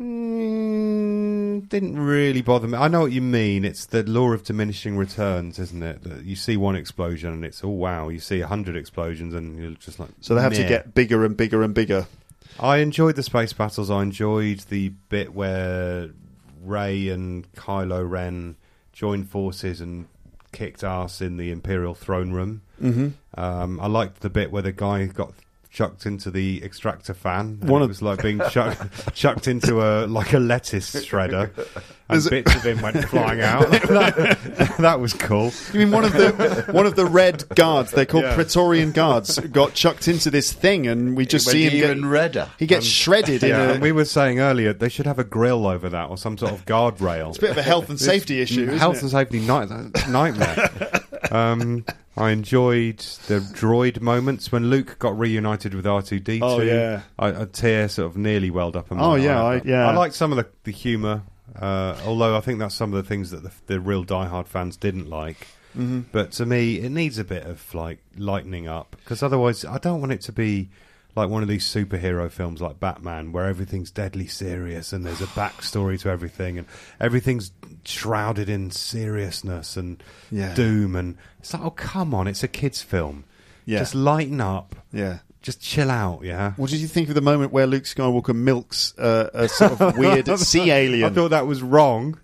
Mm, didn't really bother me. I know what you mean. It's the law of diminishing returns, isn't it? That you see one explosion and it's, oh wow, you see a hundred explosions and you're just like, So they have to meh. get bigger and bigger and bigger. I enjoyed the space battles. I enjoyed the bit where Rey and Kylo Ren joined forces and kicked ass in the Imperial throne room. Mm-hmm. Um, I liked the bit where the guy got chucked into the extractor fan. And One it of- was like being chucked, chucked into a like a lettuce shredder, and Is it- bits of him went flying out. that, that was cool. You mean one of the one of the red guards? They're called Yeah. Praetorian guards. Got chucked into this thing, and we just It see went him even get, redder. He gets shredded in Yeah, a. and we were saying earlier they should have a grill over that or some sort of guardrail. It's a bit of a health and safety issue. Isn't Health it? and safety night- nightmare. um, I enjoyed the droid moments when Luke got reunited with R two D two. Oh, yeah. I, a tear sort of nearly welled up in my Oh, eye. yeah, I- yeah. I liked some of the, the humour, uh, although I think that's some of the things that the, the real diehard fans didn't like. Mm-hmm. But to me, it needs a bit of like lightening up, because otherwise, I don't want it to be like one of these superhero films like Batman, where everything's deadly serious and there's a backstory to everything, and everything's shrouded in seriousness and Yeah. doom. And it's like, oh, come on, it's a kids' film. Yeah. Just lighten up. Yeah. Just chill out, yeah. What did you think of the moment where Luke Skywalker milks uh, a sort of weird sea alien? I thought that was wrong.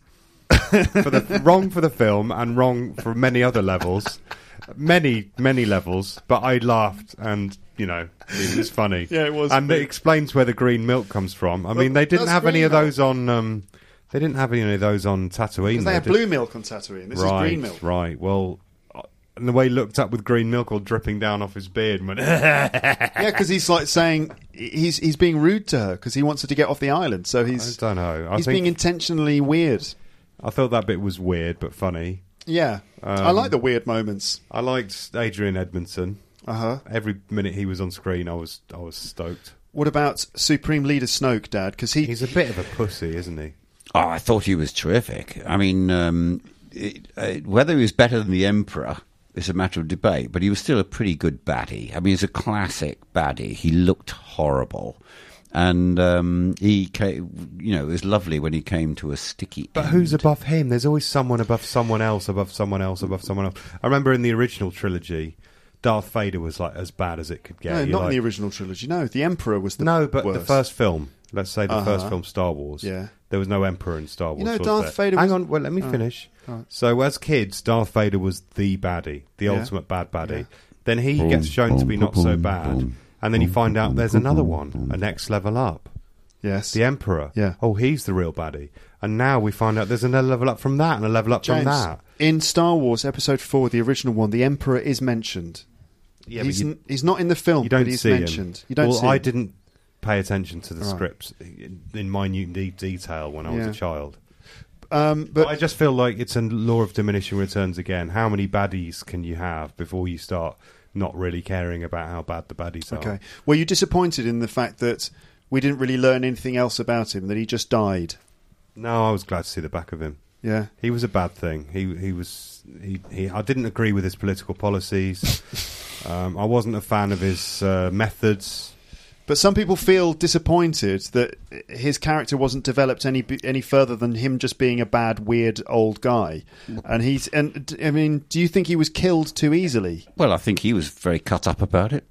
for the wrong for the film and wrong for many other levels, many many levels. But I laughed, and you know, it was funny. Yeah, it was. and it explains where the green milk comes from. I mean, they didn't that's have any green of those on. Um, they didn't have any of those on Tatooine. Because they have did- blue milk on Tatooine. This right, is green milk. right. Well, uh, and the way he looked up with green milk all dripping down off his beard and went, Yeah, because he's like saying he's he's being rude to her because he wants her to get off the island. So he's I don't know. I he's think, being intentionally weird. I thought that bit was weird but funny. Yeah, I Um, like the weird moments. I liked Adrian Edmondson. Uh huh. Every minute he was on screen, I was I was stoked. What about Supreme Leader Snoke, Dad? Because he He's a bit of a pussy, isn't he? Oh, I thought he was terrific. I mean, um, it, uh, whether he was better than the Emperor is a matter of debate, but he was still a pretty good baddie. I mean, he's a classic baddie. He looked horrible. And um, he, came, you know, it was lovely when he came to a sticky But end. who's above him? There's always someone above someone else, above someone else, above someone else. I remember in the original trilogy, Darth Vader was like as bad as it could get. no, You're not like, in the original trilogy. No, the Emperor was the no, but worst. the first film. Let's say the Uh-huh. first film, Star Wars. Yeah. There was no Emperor in Star Wars. know, was Darth there? Vader Hang was- on, well, let me Oh. finish. Right. So, as kids, Darth Vader was the baddie, the Yeah. ultimate bad baddie. Yeah. Then he Boom, gets shown to be boom, not so boom, bad, boom, and then you boom, find out boom, there's boom, another boom, one, boom. a next level up. Yes, The Emperor. Yeah. Oh, he's the real baddie. And now we find out there's another level up from that and a level up James, from that. in Star Wars Episode Four, the original one, the Emperor is mentioned. Yeah, but he's you, n- he's not in the film, you don't but he's see mentioned. him. You don't well, see I him. didn't pay attention to the Right. scripts in, in minute de- detail when I was Yeah. a child. Um, But but I just feel like it's a law of diminishing returns again. How many baddies can you have before you start not really caring about how bad the baddies are? okay, were you disappointed in the fact that we didn't really learn anything else about him? That he just died? No, I was glad to see the back of him. Yeah. He was a bad thing. He he was. He, he I didn't agree with his political policies. um, I wasn't a fan of his uh, methods. But some people feel disappointed that his character wasn't developed any any further than him just being a bad, weird old guy. And he's and d- I mean, do you think he was killed too easily? Well, I think he was very cut up about it.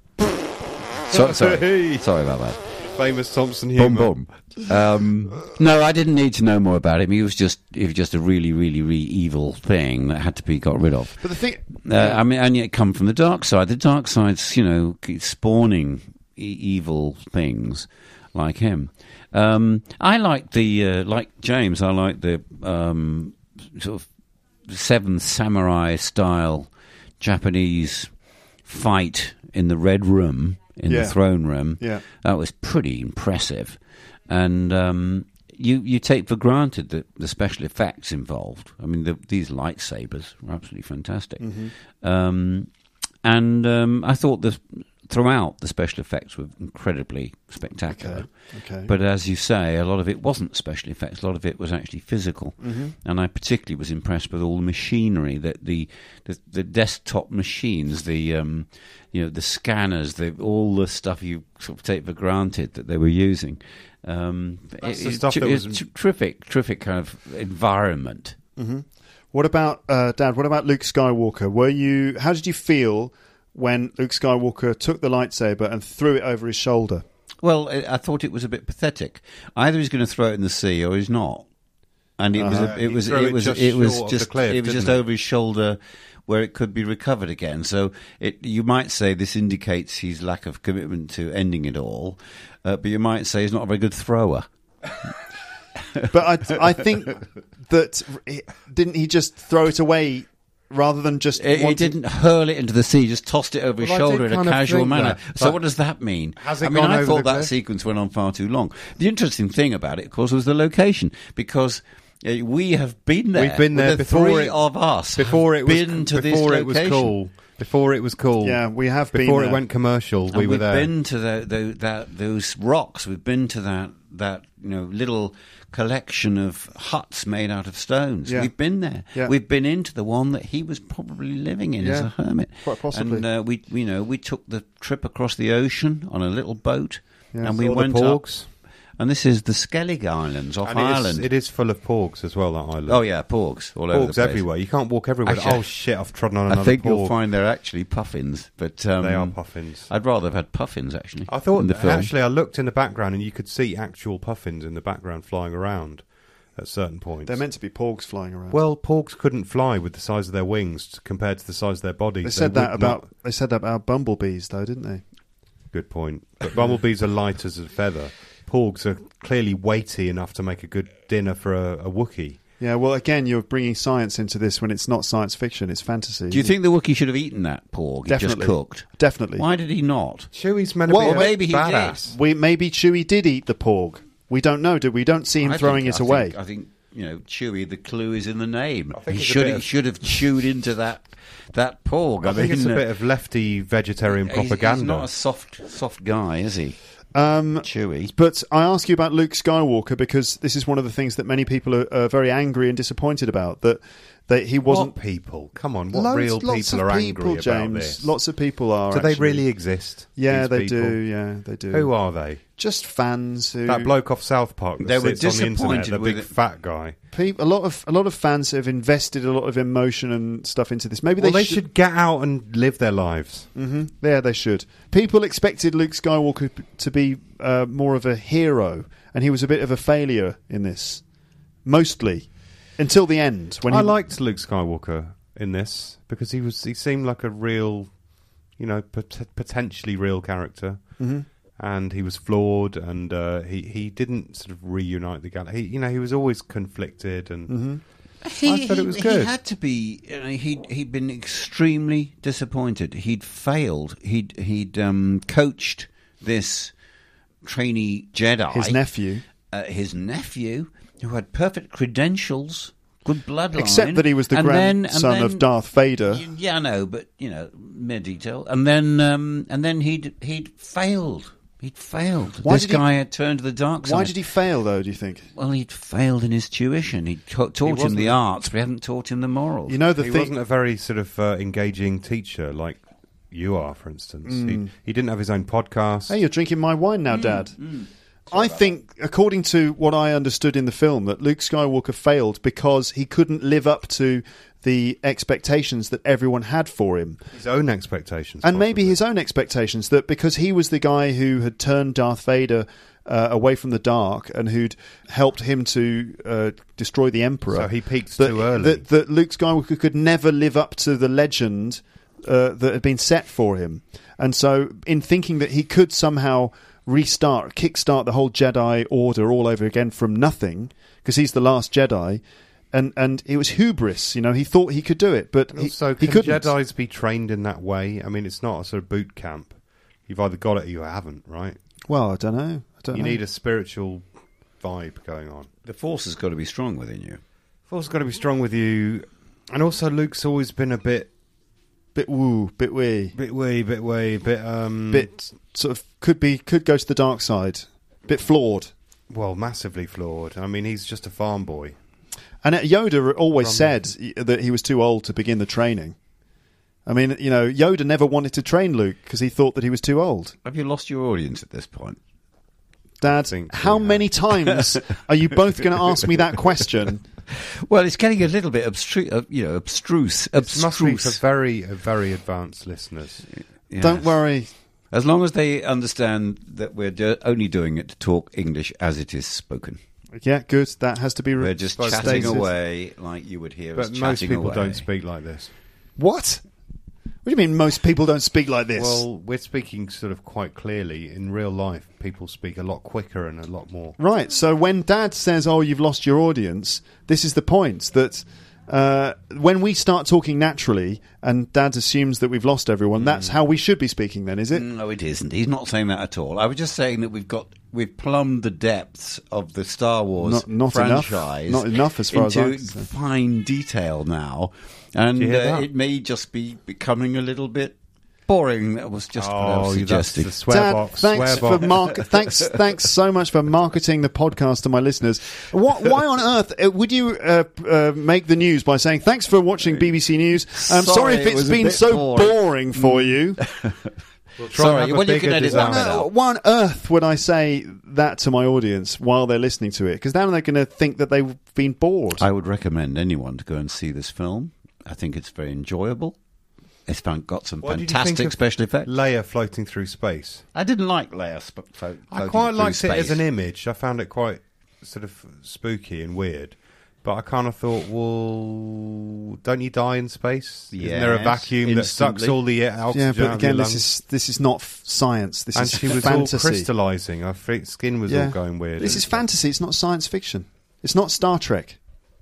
so, sorry, sorry about that. Famous Thompson humour. Boom, boom. Um, no, I didn't need to know more about him. He was just, he was just a really, really, really evil thing that had to be got rid of. But the thing, Uh, I mean, and yet come from the dark side. The dark side's, you know, spawning e- evil things like him. Um, I like the, uh, like James, I like the um, sort of Seven Samurai style Japanese fight in the Red Room, in Yeah. the throne room. Yeah. That was pretty impressive. And um, you you take for granted that the special effects involved. I mean, the, these lightsabers were absolutely fantastic. Um, and um, I thought that throughout the special effects were incredibly spectacular. Okay. Okay. But as you say, a lot of it wasn't special effects. A lot of it was actually physical. Mm-hmm. And I particularly was impressed with all the machinery, that the, the the desktop machines, the um, you know the scanners, the all the stuff you sort of take for granted that they were using. Um, That's it- the it- stuff it- that it's was- t- terrific, terrific kind of environment. Mm-hmm. What about uh, Dad? What about Luke Skywalker? Were you? How did you feel when Luke Skywalker took the lightsaber and threw it over his shoulder? Well, I I thought it was a bit pathetic. Either he's going to throw it in the sea or he's not. And it was, Uh-huh. a, it He was, threw it it was, just it was short of just, the cliff, it was just didn't it? over his shoulder, where it could be recovered again. So it, you might say this indicates his lack of commitment to ending it all, uh, but you might say he's not a very good thrower. But I, I think that didn't he just throw it away rather than just? He, he want to- didn't hurl it into the sea; just tossed it over his Well, I shoulder did in a kind of casual think manner. that, So but what does that mean? has it I mean, gone I over thought the that cliff? sequence went on far too long. The interesting thing about it, of course, was the location, because uh, we have been there. We've been there the before three it- of us. Before have it was been to before this it was location. cool. Before it was cool. Yeah, we have been Before it there. went commercial, And we were we've there. been to the, the, that, those rocks. We've been to that that you know little collection of huts made out of stones. Yeah. We've been there. Yeah. We've been into the one that he was probably living in as Yeah. a hermit. Quite possibly. And uh, we, you know, we took the trip across the ocean on a little boat, Yeah. and we Saw the went up. porgs. And this is the Skellig Islands off And it is, Ireland. it is full of porgs as well, that island. Oh yeah, porgs all over the Porgs place. everywhere. You can't walk everywhere. Actually, oh shit! I've trodden on I another think porg. you'll find they're actually puffins, but um, They are puffins. I'd rather have had puffins actually. I thought in the film. actually I looked in the background and you could see actual puffins in the background flying around at certain points. They're meant to be porgs flying around. Well, porgs couldn't fly with the size of their wings compared to the size of their bodies. they said would that about not- they said that about bumblebees, though, didn't they? Good point. But bumblebees are light as a feather. Porgs are clearly weighty enough to make a good dinner for a, a Wookiee. Yeah. Well, again, you're bringing science into this when it's not science fiction; it's fantasy. Do you think the Wookiee should have eaten that porg he just Definitely. cooked? Definitely. Why did he not? Chewie's meant to Well, be a maybe he did. badass. We maybe Chewie did eat the porg. We don't know. Do we? Don't see him I throwing think- it I away. Think, I think you know, Chewie. The clue is in the name. think He it's a should bit he of- should have chewed into that that porg. I, I, think mean, it's a uh, bit of lefty vegetarian he's- propaganda. He's not a soft soft guy, is he? Um, Chewie. But I ask you about Luke Skywalker because this is one of the things that many people are, are very angry and disappointed about. That that he wasn't. What people? Come on, what Loads- real lots people of are people, angry about James. this? Lots of people are. Do they actually. really exist? Yeah, these they people? do. Yeah, they do. Who are they? Just fans who. That bloke off South Park that They were sits on the internet, disappointed the with big it. fat guy. Peop a lot of a lot of fans have invested a lot of emotion and stuff into this. Maybe Well, they, they should get out and live their lives. hmm Yeah, they should. People expected Luke Skywalker p- to be uh, more of a hero, and he was a bit of a failure in this. Mostly, until the end when I he liked Luke Skywalker in this because he was he seemed like a real, you know, pot- potentially real character, mm-hmm. and he was flawed, and uh, he he didn't sort of reunite the galaxy. You know, he was always conflicted, and Mm-hmm. He, I thought he- it was he good. had to be. You know, he'd he'd been extremely disappointed. He'd failed. He'd he'd um, coached this trainee Jedi, his nephew. uh, his nephew, who had perfect credentials, good bloodline, Except that he was the and then- and grandson of then- Darth Vader. Yeah, I know, but you know, mere detail. And then um, and then he'd he'd failed. He'd failed. Why this did he- guy had turned to the dark side. Why did he fail, though? Do you think? Well, he'd failed in his tuition. He'd ta- taught him wasn't- the arts, but he hadn't taught him the morals. You know the he thing. wasn't a very sort of uh, engaging teacher like you are, for instance. Mm. He, he didn't have his own podcast. Hey, you're drinking my wine Mm, now, Dad. I think, according to what I understood in the film, that Luke Skywalker failed because he couldn't live up to the expectations that everyone had for him. His own expectations, And maybe possibly. his own expectations, that because he was the guy who had turned Darth Vader uh, away from the dark and who'd helped him to uh, destroy the Emperor. So he peaked that, too early. That, that Luke Skywalker could never live up to the legend uh, that had been set for him. And so, in thinking that he could somehow restart, kickstart the whole Jedi Order all over again from nothing, because he's the last Jedi, and and it was hubris, you know, he thought he could do it, but he, Also, he can couldn't. Jedis be trained in that way? I mean, it's not a sort of boot camp. You've either got it or you haven't, right? Well, I don't know. I don't You know. need a spiritual vibe going on. The Force has got to be strong within you. Force got to be strong with you, and also Luke's always been a bit, bit woo, bit wee, bit wee, bit wee, bit um, bit sort of could be could go to the dark side, bit flawed. well, massively flawed. I mean, he's just a farm boy. And Yoda always From- said that he was too old to begin the training. I mean, you know, Yoda never wanted to train Luke because he thought that he was too old. Have you lost your audience at this point? Dad, think we how have. many times are you both going to ask me that question? Well, it's getting a little bit abstru- uh, you know, abstruse. This must be for Abstruse. very, uh, very advanced listeners. Yes. Don't worry. As long as they understand that we're ju- only doing it to talk English as it is spoken. Yeah, good. That has to be. We're Re- just But chatting stated. away like you would hear us But chatting most people away. don't speak like this. What? What do you mean most people don't speak like this? Well, we're speaking sort of quite clearly. In real life, people speak a lot quicker and a lot more. Right, so when Dad says, oh, you've lost your audience, this is the point, that uh, when we start talking naturally and Dad assumes that we've lost everyone, that's how we should be speaking then, is it? No, it isn't. He's not saying that at all. I was just saying that we've got we've plumbed the depths of the Star Wars Not- not enough. franchise. Not enough as far as into I'm concerned. fine detail now, and Do you hear uh, that? it may just be becoming a little bit boring. That was just what I was Oh, that's suggesting. the swear Dad, box. thanks swear for box. mark- thanks, thanks so much for marketing the podcast to my listeners. What, why on earth uh, would you uh, uh, make the news by saying thanks for watching B B C News? I'm sorry, Sorry, if it it's was a been bit so boring. boring for you. We'll try Sorry, and have a well, you bigger can edit design. that No, out. why on earth would I say that to my audience while they're listening to it? Because now they're going to think that they've been bored. I would recommend anyone to go and see this film. I think it's very enjoyable. It's found, got some What did you think fantastic of special effects. Leia floating through space. I didn't like Leia sp- flo- I floating quite through liked space. it as an image. I found it quite sort of spooky and weird. But I kind of thought, well, don't you die in space? Isn't there a Yes, vacuum that sucks instantly. all the oxygen yeah, out but of again, your this lungs? is this is not f- science. This And is she was fantasy. all crystallising. Her f- skin was Yeah. all going weird. This and is stuff. fantasy. It's not science fiction. It's not Star Trek.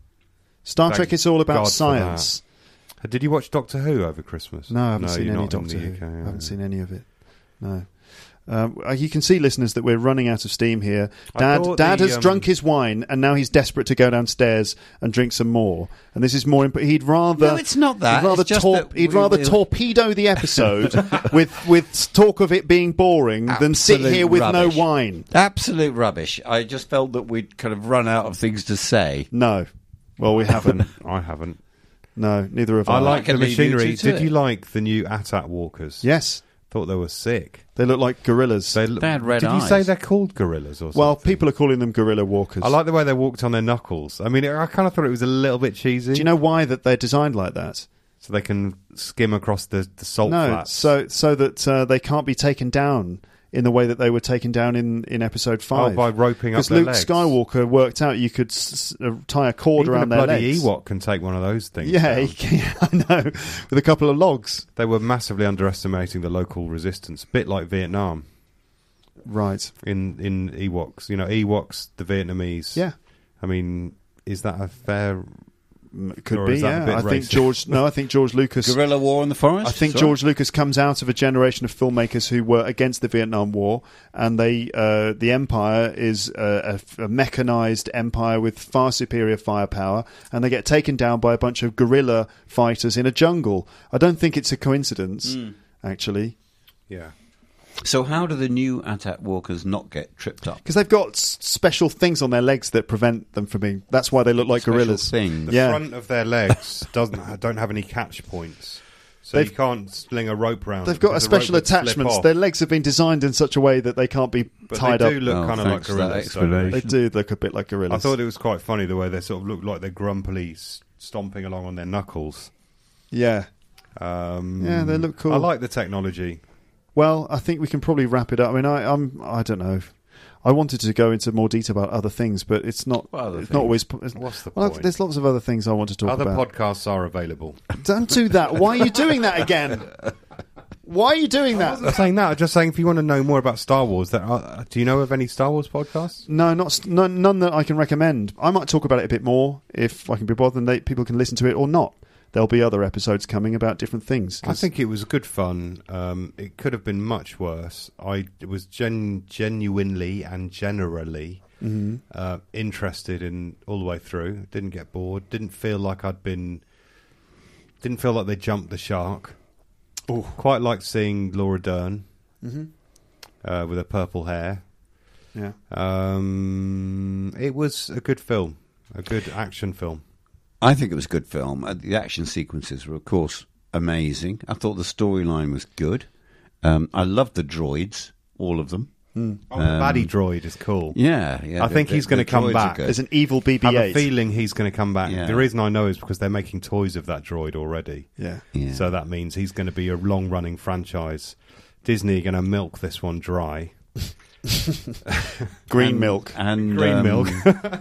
Star Thank Trek is all about God for science. that. Did you watch Doctor Who over Christmas? No, I haven't seen you're any not in Doctor the Who. U K, I are haven't you? seen any of it. No. Um, uh, you can see, listeners, that we're running out of steam here. I Dad, thought Dad the, has um, drunk his wine, and now he's desperate to go downstairs and drink some more. And this is more. Imp- he'd rather. No, it's not that. He'd rather, It's just tor- that he'd we- rather we- torpedo the episode with with talk of it being boring than sit Absolute here with rubbish. no wine. Absolute rubbish. I just felt that we'd kind of run out of things to say. No. Well, we haven't. I haven't. No, neither have I. I like the can leave you machinery. two to Did it. you like the new A T A T walkers? Yes, Thought they were sick. they look like gorillas. They, look, They had red did you eyes. say they're called gorillas or something? Well, people are calling them gorilla walkers. I like the way they walked on their knuckles. I mean, I kind of thought it was a little bit cheesy. Do you know why that they're designed like that? So they can skim across the, the salt No, flats. so so that uh, they can't be taken down in the way that they were taken down in, in episode five. Oh, by roping up Because their Luke legs. Skywalker worked out you could s- s- uh, tie a cord Even around a their bloody legs. Ewok can take one of those things. Yeah, down. he can, I know, with a couple of logs. They were massively underestimating the local resistance, a bit like Vietnam Right. in, in Ewoks. You know, Ewoks, the Vietnamese. Yeah. I mean, is that a fair... Mm, Could Or be, is that a yeah. bit I think racist? George. No, I think George Lucas. Guerrilla War in the Forest? I think Sorry. George Lucas comes out of a generation of filmmakers who were against the Vietnam War, and they, uh, the Empire is a, a, a mechanized empire with far superior firepower, and they get taken down by a bunch of guerrilla fighters in a jungle. I don't think it's a coincidence, actually, Yeah. So how do the new A T A T walkers not get tripped up? because they've got s- special things on their legs that prevent them from being. That's why they look like Special gorillas. things. The Yeah. front of their legs doesn't don't have any catch points. So They've- you can't sling a rope round They've them got a because the rope special would slip attachments. off. Their legs have been designed in such a way that they can't be But tied they do up. look Oh, kind of like thanks for that gorillas. don't they? explanation. They do look a bit like gorillas. I thought it was quite funny the way they sort of look like they're grumpily s- stomping along on their knuckles. Yeah. Um, Yeah, they look cool. I like the technology. Well, I think we can probably wrap it up. I mean, I, I'm, I don't know. I wanted to go into more detail about other things, but it's not. What other it's things? not always. It's, What's the well, point? there's lots of other things I want to talk Other about. podcasts are available. Don't do that. Why are you doing that again? Why are you doing I'm that? not saying that. I'm just saying if you want to know more about Star Wars, that uh, do you know of any Star Wars podcasts? No, not st- none, none that I can recommend. I might talk about it a bit more if I can be bothered, and they, people can listen to it or not. There'll be other episodes coming about different things. I 'cause- think it was good fun. Um, it could have been much worse. I was gen- genuinely and generally Mhm. uh, interested in all the way through. Didn't get bored. Didn't feel like I'd been. Didn't feel like they jumped the shark. Ooh. Quite liked seeing Laura Dern Mhm. uh, with her purple hair. Yeah. Um, it was a good film, a good action film. I think it was a good film. Uh, The action sequences were, of course, amazing. I thought the storyline was good. Um, I loved the droids, all of them. Hmm. Oh, the Um, baddie droid is cool. Yeah, yeah. I the- think the- he's gonna the come droids are back. good. There's an evil B B I have a eight. feeling he's going to come back. Yeah. The reason I know is because they're making toys of that droid already. Yeah. Yeah. So that means he's going to be a long-running franchise. Disney are going to milk this one dry. Green And- milk. and Green um, milk.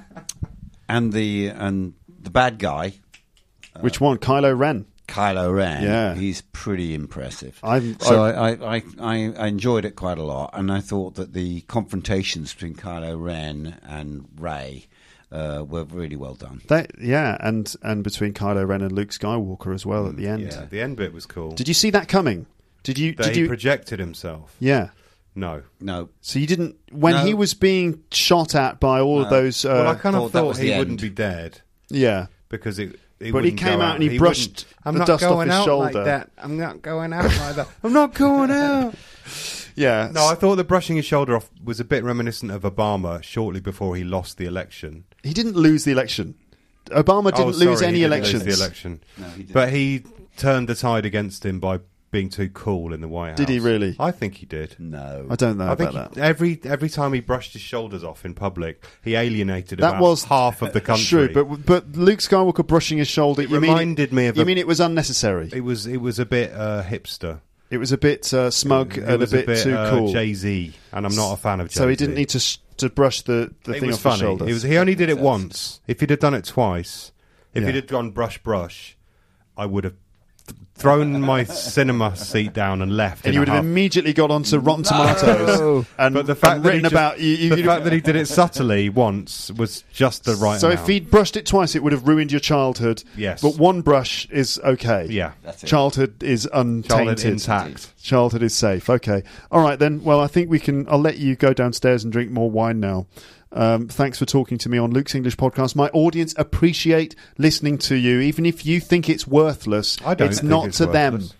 and the and the bad guy, Which one? Kylo Ren. Kylo Ren. Yeah. He's pretty impressive. I'm- so I- I, I, I, I enjoyed it quite a lot, and I thought that the confrontations between Kylo Ren and Rey uh, were really well done. They, yeah, and and between Kylo Ren and Luke Skywalker as well at the end. Yeah, the end bit was cool. Did you see that coming? Did you? That Did he you? projected himself. Yeah. No. No, So you didn't when No. he was being shot at by all of No. those. Uh, well, I kind thought of that thought was he the wouldn't end. be dead. yeah. because it. it But he wouldn't came go out and he brushed wouldn't- I'm the not dust off going his out shoulder. like that. I'm not going out like that. I'm not going out. Yeah. No, I thought the brushing his shoulder off was a bit reminiscent of Obama shortly before he lost the election. He didn't lose the election. Obama didn't oh, lose sorry, any he didn't elections. Lose the election. No, he didn't. But he turned the tide against him by being too cool in the White House. Did he really? I think he did. No. I don't know I think about he- that. every every time he brushed his shoulders off in public, he alienated That about was half of the country. True, but but Luke Skywalker brushing his shoulder. It you mean reminded me of You a- mean it was unnecessary? it was it was a bit uh, hipster. It was a bit uh, smug It and a was bit, too uh, cool. Jay-Z, and I'm not a fan of Jay-Z. So he didn't need to sh- to brush the, the It thing was off funny. his shoulders. It was, he only did it once. If he'd have done it twice, if Yeah. he'd have gone brush brush, I would have th- thrown my cinema seat down and left. and in you a would have huff. immediately got onto Rotten Tomatoes and, But the fact and that he written just- about you. you the you'd- fact that he did it subtly once was just the right so amount. if he'd brushed it twice, it would have ruined your childhood. Yes. But one brush is okay. yeah, That's it. Childhood is untainted. childhood intact. Childhood is safe. Okay. All right then. Well, I think we can. I'll let you go downstairs and drink more wine now. Um, thanks for talking to me on Luke's English podcast. My audience appreciate listening to you, even if you think it's worthless. I don't it's think not it's to them worthless.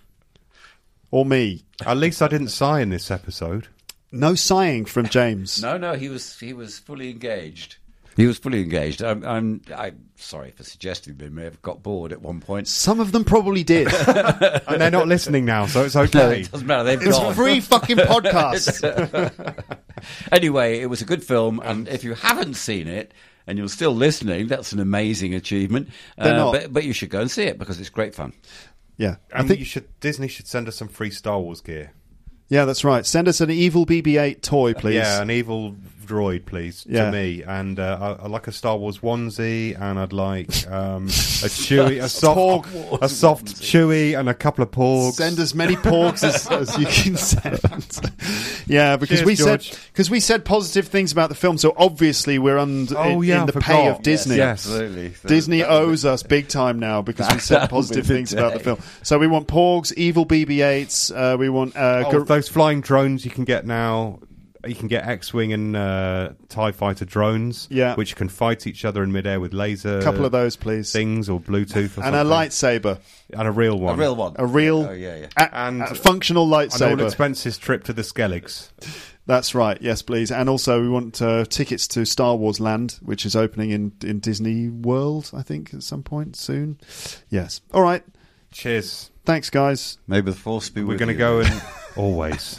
or me. At least I didn't sigh in this episode. No sighing from James. No, no, he was he was fully engaged. He was fully engaged. I'm, I'm, I'm sorry for suggesting they may have got bored at one point. Some of them probably did. And they're not listening now, so it's No, okay. it doesn't matter. They've It's gone. a free fucking podcast. Anyway, it was a good film, and if you haven't seen it and you're still listening, that's an amazing achievement. They're Uh, not. But, but you should go and see it because it's great fun. Yeah, I And think. you should. Disney should send us some free Star Wars gear. Yeah, that's right. Send us an evil B B eight toy, please. Yeah, an evil droid, please, Yeah. to me. And uh, I, I like a Star Wars onesie, and I'd like um, a chewy, a soft, a soft chewy, and a couple of porgs. Send as many porgs as, as you can send. Yeah, because Cheers, we George. said because we said positive things about the film, so obviously we're under Oh, in, yeah, in I the forgot. pay of Disney. Yes. Absolutely. So Disney that was owes it. us big time now because we said That positive will be things the about the day. film. So we want porgs, evil B B eights. Uh, we want uh, Oh, gar- those flying drones you can get now. You can get X-wing and uh, TIE fighter drones, Yeah. which can fight each other in midair with laser a couple of those, please, things or Bluetooth or and a something. lightsaber, and a real one. A real one. a real, Oh, yeah, yeah. a- And- a functional An all lightsaber. expenses trip to the Skelligs. That's right. Yes, please. And also, we want uh, tickets to Star Wars Land, which is opening in in Disney World, I think, at some point soon. Yes. All right. Cheers. Thanks, guys. May the force be We're with going to you. go and always.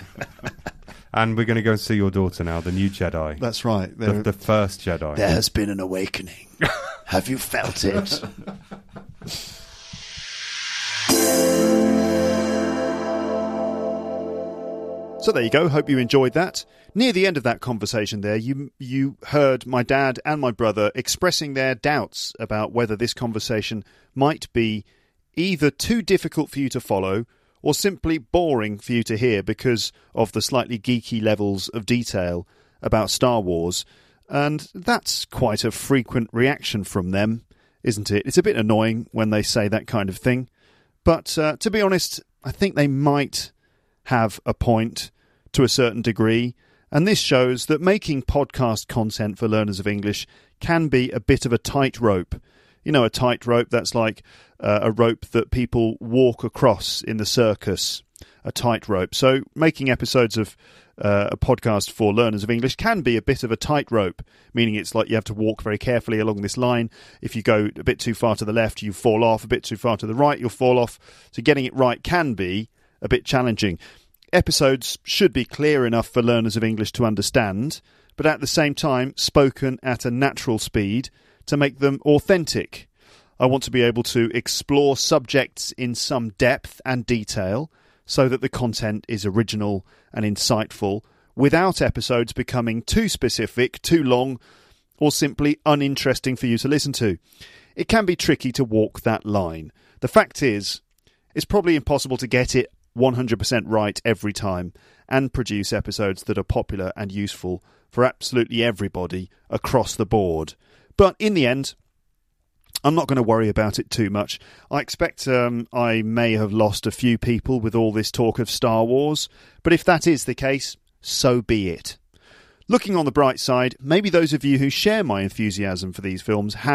And we're going to go and see your daughter now, the new Jedi. That's right. the, There, the first Jedi. there has been an awakening. Have you felt it? So there you go. Hope you enjoyed that. Near the end of that conversation there, you you heard my dad and my brother expressing their doubts about whether this conversation might be either too difficult for you to follow or simply boring for you to hear because of the slightly geeky levels of detail about Star Wars. And that's quite a frequent reaction from them, isn't it? It's a bit annoying when they say that kind of thing. But uh, to be honest, I think they might have a point to a certain degree, and this shows that making podcast content for learners of English can be a bit of a tightrope. You know, a tightrope that's like uh, a rope that people walk across in the circus, a tightrope. So making episodes of uh, a podcast for learners of English can be a bit of a tightrope, meaning it's like you have to walk very carefully along this line. If you go a bit too far to the left, you fall off. A bit too far to the right, you'll fall off. So getting it right can be a bit challenging. Episodes should be clear enough for learners of English to understand, but at the same time spoken at a natural speed to make them authentic. I want to be able to explore subjects in some depth and detail so that the content is original and insightful without episodes becoming too specific, too long, or simply uninteresting for you to listen to. It can be tricky to walk that line. The fact is, it's probably impossible to get it one hundred percent right every time and produce episodes that are popular and useful for absolutely everybody across the board. But in the end, I'm not going to worry about it too much. I expect um, I may have lost a few people with all this talk of Star Wars, but if that is the case, so be it. Looking on the bright side, maybe those of you who share my enthusiasm for these films have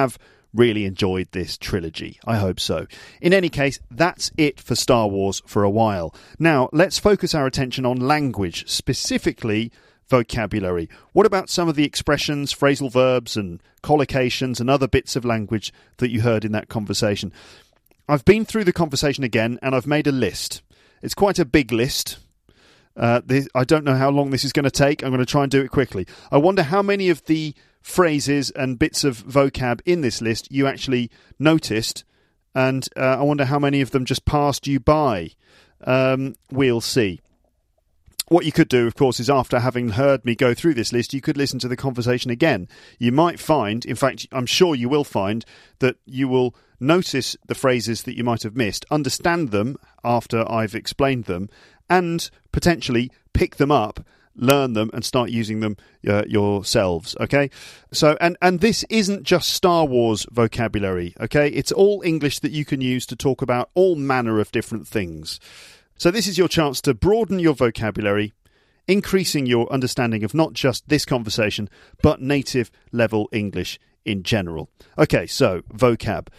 really enjoyed this trilogy. I hope so. In any case, that's it for Star Wars for a while. Now, let's focus our attention on language, specifically vocabulary. What about some of the expressions, phrasal verbs and collocations and other bits of language that you heard in that conversation? I've been through the conversation again and I've made a list. It's quite a big list. Uh, this, I don't know how long this is going to take. I'm going to try and do it quickly. I wonder how many of the phrases and bits of vocab in this list you actually noticed, and uh, I wonder how many of them just passed you by. Um, we'll see. What you could do, of course, is after having heard me go through this list, you could listen to the conversation again. You might find, in fact, I'm sure you will find, that you will notice the phrases that you might have missed, understand them after I've explained them, and potentially pick them up, learn them, and start using them uh, yourselves, okay? So, and, and this isn't just Star Wars vocabulary, okay? It's all English that you can use to talk about all manner of different things. So this is your chance to broaden your vocabulary, increasing your understanding of not just this conversation, but native level English in general. Okay, so vocab.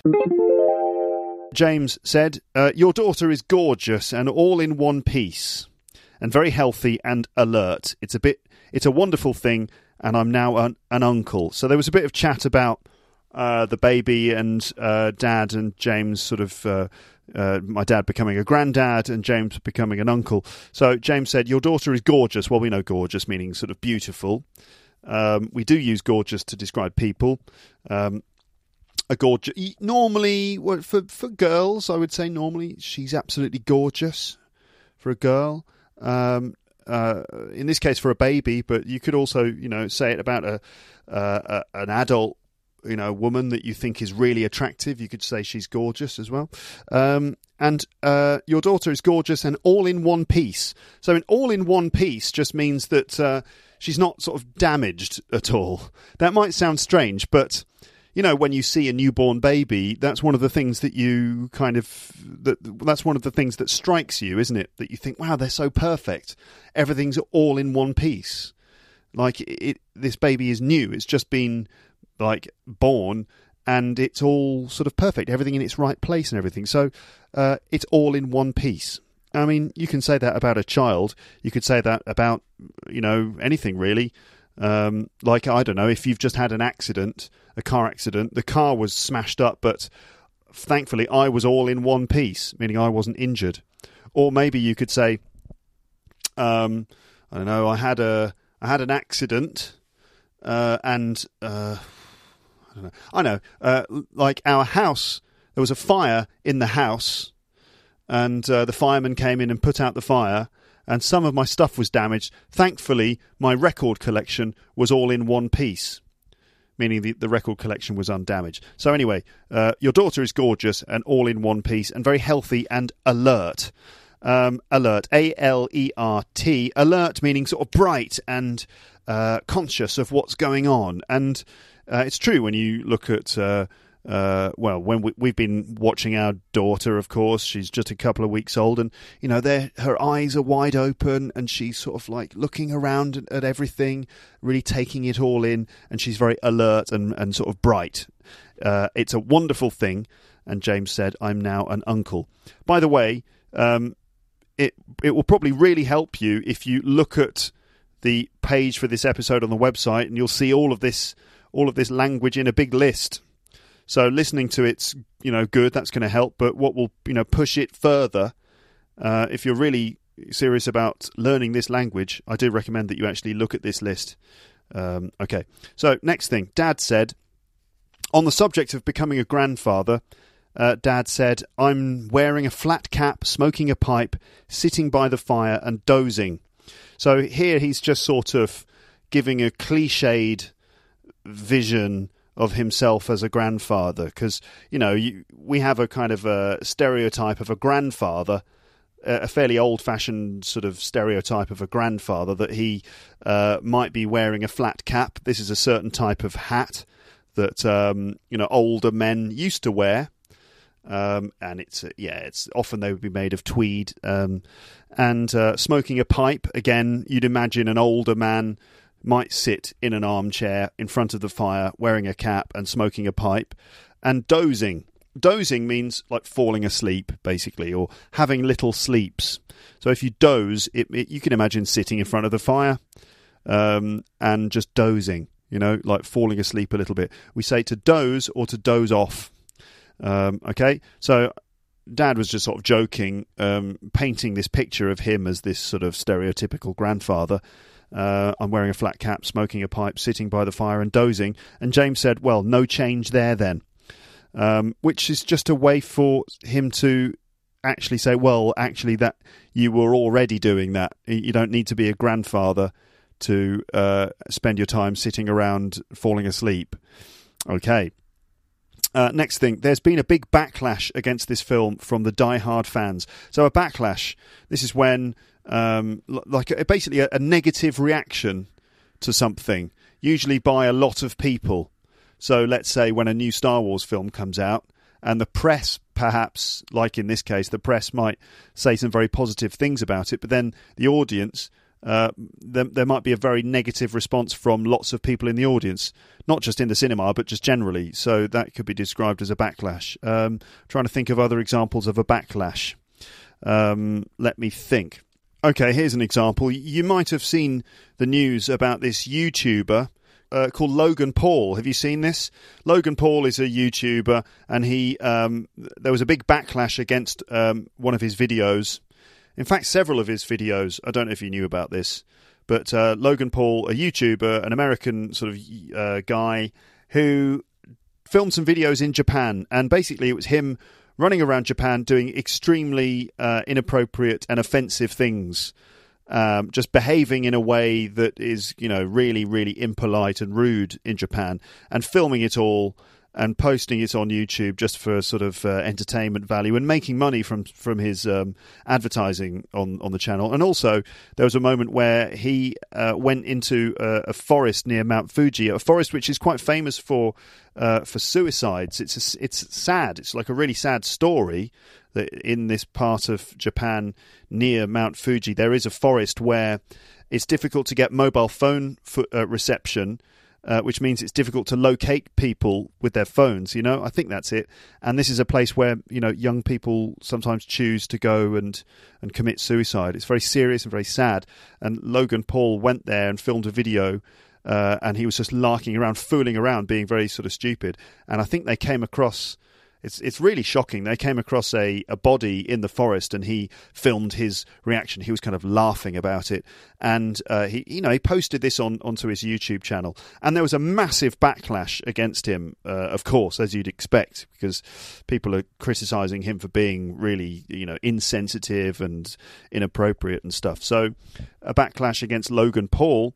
James said, uh, your daughter is gorgeous and all in one piece and very healthy and alert. It's a bit, it's a wonderful thing, and I'm now an, an uncle. So there was a bit of chat about uh, the baby and uh, Dad and James sort of... Uh, Uh, my dad becoming a granddad and James becoming an uncle. So James said, your daughter is gorgeous. Well, we know gorgeous meaning sort of beautiful. Um, we do use gorgeous to describe people. Um, a gorgeous, normally, well, for, for girls, I would say normally she's absolutely gorgeous for a girl. Um, uh, in this case, for a baby, but you could also, you know, say it about a, uh, a an adult, you know, woman that you think is really attractive. You could say she's gorgeous as well. Um, and uh, your daughter is gorgeous and all in one piece. So an all in one piece just means that uh, she's not sort of damaged at all. That might sound strange, but, you know, when you see a newborn baby, that's one of the things that you kind of, that that's one of the things that strikes you, isn't it? That you think, wow, they're so perfect. Everything's all in one piece. Like, it, this baby is new. It's just been... like born, and it's all sort of perfect, everything in its right place and everything. So uh, it's all in one piece. I mean, you can say that about a child. You could say that about, you know, anything really. Um, like, I don't know, if you've just had an accident, a car accident, the car was smashed up, but thankfully I was all in one piece, meaning I wasn't injured. Or maybe you could say, um, I don't know, I had a I had an accident, uh, and uh, I don't know, I know, uh, like our house, there was a fire in the house, and uh, the fireman came in and put out the fire, and some of my stuff was damaged. Thankfully, my record collection was all in one piece, meaning the, the record collection was undamaged. So anyway, uh, your daughter is gorgeous and all in one piece and very healthy and alert. Um, alert, A L E R T, alert meaning sort of bright and uh, conscious of what's going on. And uh, it's true when you look at... Uh, Uh, well, when we, we've been watching our daughter, of course, she's just a couple of weeks old, and you know, her eyes are wide open, and she's sort of like looking around at, at everything, really taking it all in, and she's very alert and, and sort of bright. Uh, it's a wonderful thing. And James said, "I'm now an uncle." By the way, um, it it will probably really help you if you look at the page for this episode on the website, and you'll see all of this all of this language in a big list. So listening to it's, you know, good, that's going to help. But what will, you know, push it further, uh, if you're really serious about learning this language, I do recommend that you actually look at this list. Um, okay, so next thing. Dad said, on the subject of becoming a grandfather, uh, Dad said, I'm wearing a flat cap, smoking a pipe, sitting by the fire and dozing. So here he's just sort of giving a cliched vision of himself as a grandfather, because, you know, you, we have a kind of a stereotype of a grandfather, a fairly old-fashioned sort of stereotype of a grandfather, that he uh, might be wearing a flat cap. This is a certain type of hat that, um, you know, older men used to wear. Um, and it's, uh, yeah, it's often they would be made of tweed. Um, and uh, smoking a pipe, again, you'd imagine an older man might sit in an armchair in front of the fire wearing a cap and smoking a pipe. and dozing. Dozing means like falling asleep, basically, or having little sleeps. So if you doze, it, it, you can imagine sitting in front of the fire um, and just dozing, you know, like falling asleep a little bit. We say to doze or to doze off. Um, okay, so Dad was just sort of joking, um, painting this picture of him as this sort of stereotypical grandfather. Uh, I'm wearing a flat cap, smoking a pipe, sitting by the fire and dozing. And James said, well, no change there then. Um, which is just a way for him to actually say, well, actually, that you were already doing that. You don't need to be a grandfather to uh, spend your time sitting around falling asleep. Okay. Uh, next thing, there's been a big backlash against this film from the die-hard fans. So a backlash, this is when, um, like, a, basically a, a negative reaction to something, usually by a lot of people. So let's say when a new Star Wars film comes out and the press, perhaps, like in this case, the press might say some very positive things about it, but then the audience, uh, there, there might be a very negative response from lots of people in the audience, not just in the cinema, but just generally. So that could be described as a backlash. Um, trying to think of other examples of a backlash. Um, let me think. Okay, here's an example. You might have seen the news about this YouTuber Uh, called Logan Paul. Have you seen this? Logan Paul is a YouTuber, and he um, there was a big backlash against um, one of his videos. In fact, several of his videos. I don't know if you knew about this, but uh, Logan Paul, a YouTuber, an American sort of uh, guy who filmed some videos in Japan, and basically it was him running around Japan doing extremely uh, inappropriate and offensive things. Um, just behaving in a way that is, you know, really, really impolite and rude in Japan, and filming it all and posting it on YouTube just for sort of uh, entertainment value and making money from from his um, advertising on, on the channel. And also, there was a moment where he uh, went into a, a forest near Mount Fuji, a forest which is quite famous for uh, for suicides. It's a, it's sad. It's like a really sad story. That in this part of Japan near Mount Fuji, there is a forest where it's difficult to get mobile phone fo- uh, reception, uh, which means it's difficult to locate people with their phones, you know? I think that's it. And this is a place where, you know, young people sometimes choose to go and, and commit suicide. It's very serious and very sad. And Logan Paul went there and filmed a video, uh, and he was just larking around, fooling around, being very sort of stupid. And I think they came across... It's it's really shocking. They came across a, a body in the forest, and he filmed his reaction. He was kind of laughing about it, and uh, he you know he posted this on onto his YouTube channel, and there was a massive backlash against him, uh, of course, as you'd expect, because people are criticising him for being really you know insensitive and inappropriate and stuff. So, a backlash against Logan Paul,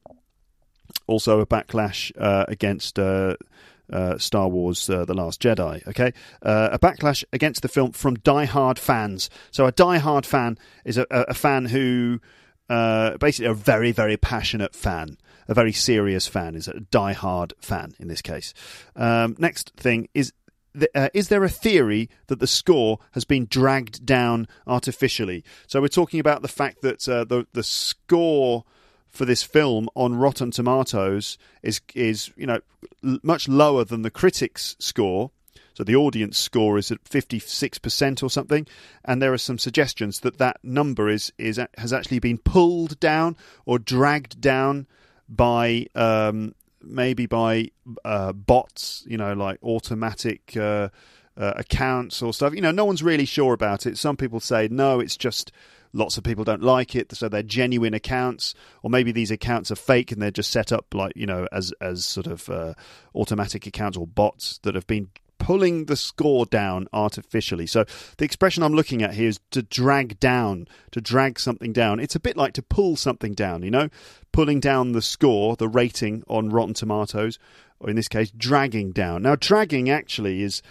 also a backlash uh, against. Uh, Uh, Star Wars uh, The Last Jedi, okay? Uh, a backlash against the film from die-hard fans. So a die-hard fan is a, a fan who uh, basically a very, very passionate fan. A very serious fan is a die-hard fan in this case. Um, next thing is, th- uh, is there a theory that the score has been dragged down artificially? So we're talking about the fact that uh, the the score for this film on Rotten Tomatoes is, is you know, l- much lower than the critics' score. So the audience score is at fifty-six percent or something. And there are some suggestions that that number is, is has actually been pulled down or dragged down by um, maybe by uh, bots, you know, like automatic uh, uh, accounts or stuff. You know, no one's really sure about it. Some people say, no, it's just... lots of people don't like it, so they're genuine accounts, or maybe these accounts are fake and they're just set up like, you know, as as sort of uh, automatic accounts or bots that have been pulling the score down artificially. So the expression I'm looking at here is to drag down, to drag something down. It's a bit like to pull something down, you know, pulling down the score, the rating on Rotten Tomatoes, or in this case, dragging down. Now, dragging actually is,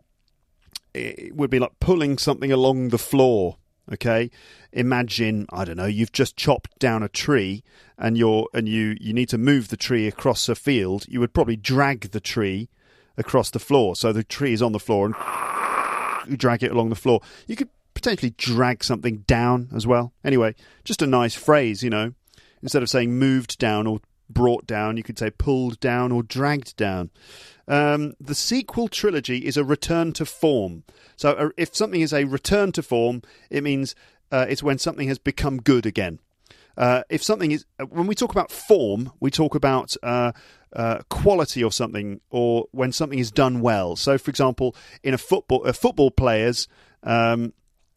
it would be like pulling something along the floor. Okay, imagine, I don't know, you've just chopped down a tree and you're and you, you need to move the tree across a field. You would probably drag the tree across the floor. So the tree is on the floor and you drag it along the floor. You could potentially drag something down as well. Anyway, just a nice phrase, you know. Instead of saying moved down or brought down, you could say pulled down or dragged down. Um, the sequel trilogy is a return to form. So uh, if something is a return to form, it means uh, it's when something has become good again. Uh, if something is, when we talk about form, we talk about uh, uh, quality of something, or when something is done well. So, for example, in a football, a football players, um,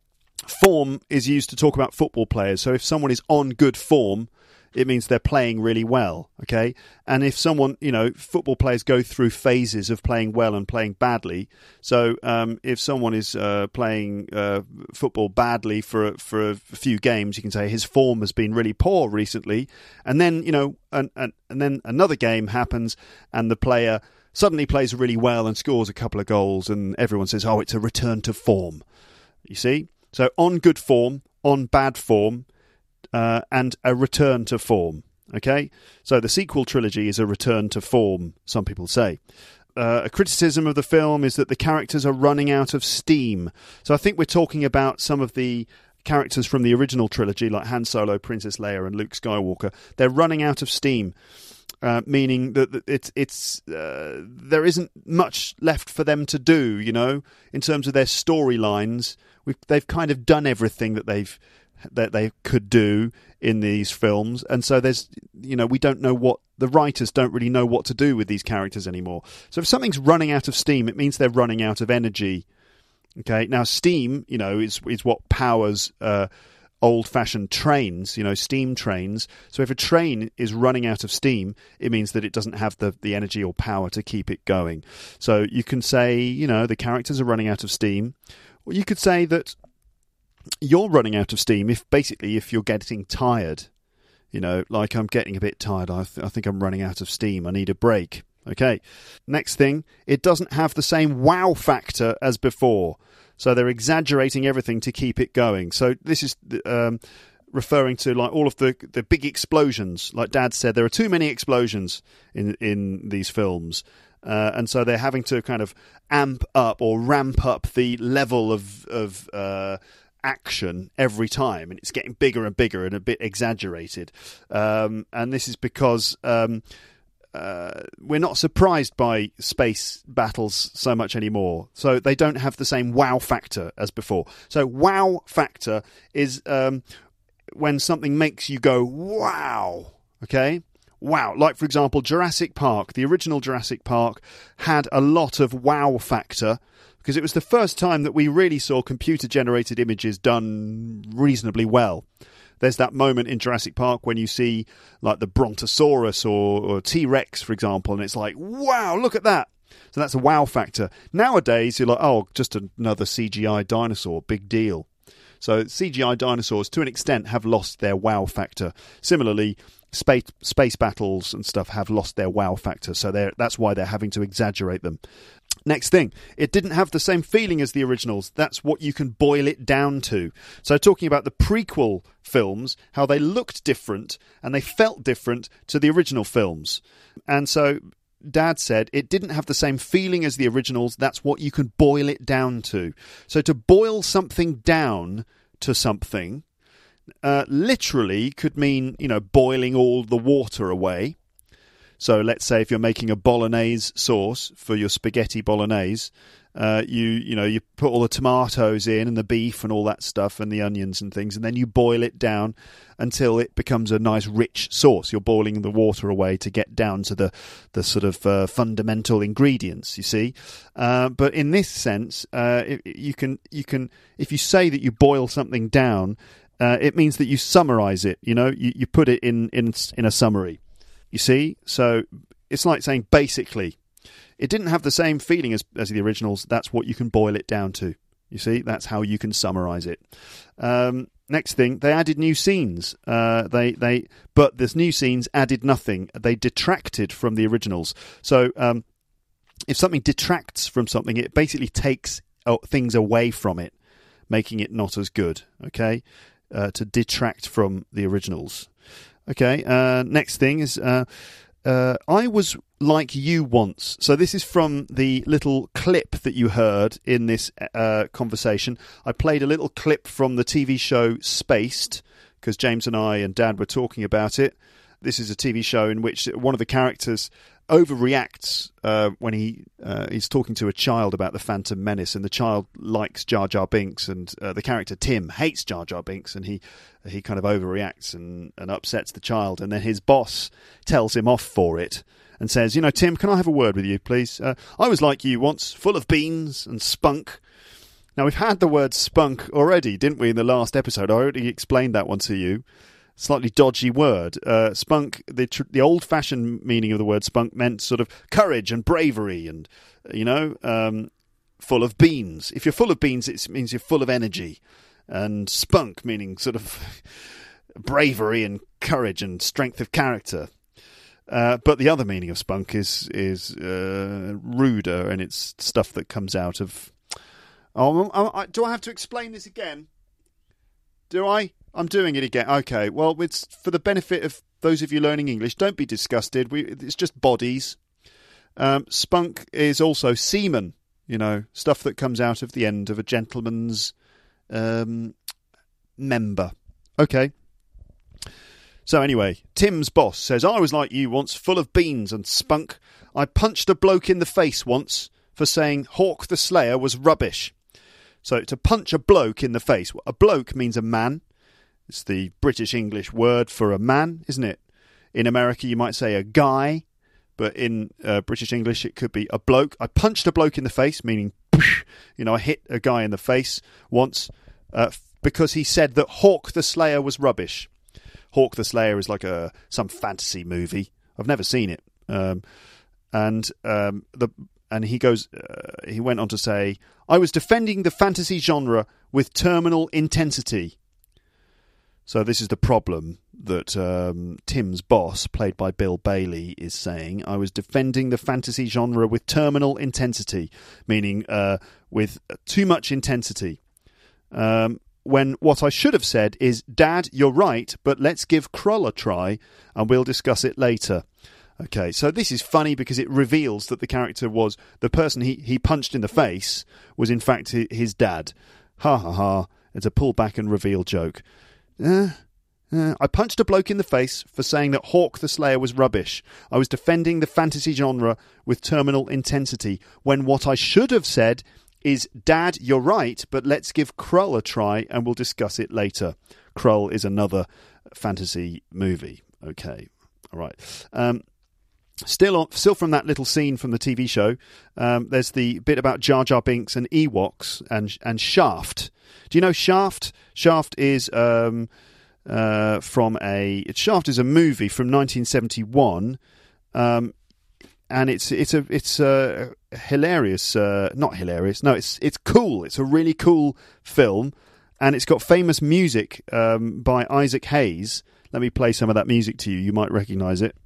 form is used to talk about football players. So, if someone is on good form, it means they're playing really well, okay? And if someone, you know, football players go through phases of playing well and playing badly. So um, if someone is uh, playing uh, football badly for, for a few games, you can say his form has been really poor recently. And then, you know, and, and, and then another game happens and the player suddenly plays really well and scores a couple of goals and everyone says, oh, it's a return to form. You see? So on good form, on bad form, Uh, and a return to form, okay? So the sequel trilogy is a return to form, some people say. Uh, a criticism of the film is that the characters are running out of steam. So I think we're talking about some of the characters from the original trilogy, like Han Solo, Princess Leia, and Luke Skywalker. They're running out of steam, uh, meaning that it's it's uh, there isn't much left for them to do, you know, in terms of their storylines. We've, they've kind of done everything that they've that they could do in these films, and so there's, you know, we don't know what, the writers don't really know what to do with these characters anymore. So if something's running out of steam, it means they're running out of energy. Okay, now steam, you know, is is what powers uh, old-fashioned trains, you know, steam trains. So if a train is running out of steam, it means that it doesn't have the, the energy or power to keep it going. So you can say, you know, the characters are running out of steam, or you could say that you're running out of steam if basically if you're getting tired, you know, like I'm getting a bit tired, I, th- I think I'm running out of steam, I need a break. Okay, next thing, it doesn't have the same wow factor as before, so they're exaggerating everything to keep it going. So this is um, referring to like all of the the big explosions. Like Dad said, there are too many explosions in in these films. Uh, and so they're having to kind of amp up or ramp up the level of of uh, action every time, and it's getting bigger and bigger and a bit exaggerated. Um, and this is because um, uh, we're not surprised by space battles so much anymore. So they don't have the same wow factor as before. So wow factor is um, when something makes you go, wow, okay? Wow. Like, for example, Jurassic Park, the original Jurassic Park had a lot of wow factor because it was the first time that we really saw computer-generated images done reasonably well. There's that moment in Jurassic Park when you see, like, the Brontosaurus or, or T-Rex, for example, and it's like, wow, look at that. So that's a wow factor. Nowadays, you're like, oh, just another C G I dinosaur, big deal. So C G I dinosaurs, to an extent, have lost their wow factor. Similarly, space space battles and stuff have lost their wow factor, so they're, that's why they're having to exaggerate them. Next thing, it didn't have the same feeling as the originals. That's what you can boil it down to. So talking about the prequel films, how they looked different and they felt different to the original films. And so Dad said it didn't have the same feeling as the originals. That's what you can boil it down to. So to boil something down to something uh, literally could mean, you know, boiling all the water away. So let's say if you're making a bolognese sauce for your spaghetti bolognese, uh, you you know you put all the tomatoes in and the beef and all that stuff and the onions and things, and then you boil it down until it becomes a nice rich sauce. You're boiling the water away to get down to the the sort of uh, fundamental ingredients. You see, uh, but in this sense, uh, it, you can you can if you say that you boil something down, uh, it means that you summarize it. You know, you, you put it in in in a summary. You see? So it's like saying basically. It didn't have the same feeling as, as the originals. That's what you can boil it down to. You see? That's how you can summarise it. Um, next thing, they added new scenes. Uh, they they, But this new scenes added nothing. They detracted from the originals. So um, if something detracts from something, it basically takes oh, things away from it, making it not as good. Okay? Uh, to detract from the originals. Okay, uh, next thing is, uh, uh, I was like you once. So this is from the little clip that you heard in this uh, conversation. I played a little clip from the T V show Spaced, because James and I and Dad were talking about it. this is a T V show in which one of the characters overreacts uh, when he uh, he's talking to a child about the Phantom Menace, and the child likes Jar Jar Binks, and uh, the character Tim hates Jar Jar Binks, and he he kind of overreacts and, and upsets the child, and then his boss tells him off for it and says, you know, Tim, can I have a word with you, please? Uh, I was like you once, full of beans and spunk. Now, we've had the word spunk already, didn't we, in the last episode? I already explained that one to you. Slightly dodgy word. Uh, spunk, the tr- the old-fashioned meaning of the word spunk meant sort of courage and bravery and, you know, um, full of beans. If you're full of beans, it means you're full of energy. And spunk meaning sort of bravery and courage and strength of character. Uh, but the other meaning of spunk is is uh, ruder, and it's stuff that comes out of... Oh, I, I, do I have to explain this again? Do I? I'm doing it again. Okay, well, it's for the benefit of those of you learning English. Don't be disgusted. We, it's just bodies. Um, spunk is also semen, you know, stuff that comes out of the end of a gentleman's um, member. Okay. So anyway, Tim's boss says, I was like you once, full of beans and spunk. I punched a bloke in the face once for saying Hawk the Slayer was rubbish. So to punch a bloke in the face, a bloke means a man. It's the British English word for a man, isn't it? In America, you might say a guy, but in uh, British English, it could be a bloke. I punched a bloke in the face, meaning, you know, I hit a guy in the face once uh, because he said that Hawk the Slayer was rubbish. Hawk the Slayer is like a some fantasy movie. I've never seen it, um, and um, the and he goes. Uh, he went on to say, "I was defending the fantasy genre with terminal intensity." So this is the problem that um, Tim's boss, played by Bill Bailey, is saying. I was defending the fantasy genre with terminal intensity, meaning uh, with too much intensity. Um, when what I should have said is, Dad, you're right, but let's give Krull a try, and we'll discuss it later. Okay, so this is funny because it reveals that the character was, the person he, he punched in the face was in fact his dad. Ha ha ha, it's a pull back and reveal joke. Uh, uh, I punched a bloke in the face for saying that Hawk the Slayer was rubbish. I was defending the fantasy genre with terminal intensity, when what I should have said is, Dad, you're right, but let's give Krull a try and we'll discuss it later. Krull is another fantasy movie. Okay, all right. Um, still, on, still from that little scene from the T V show, um, there's the bit about Jar Jar Binks and Ewoks and and Shaft. Do you know Shaft? Shaft is um, uh, from a... Shaft is a movie from nineteen seventy-one. Um And it's it's a it's a hilarious, uh, not hilarious. No, it's it's cool. It's a really cool film, and it's got famous music um, by Isaac Hayes. Let me play some of that music to you. You might recognise it.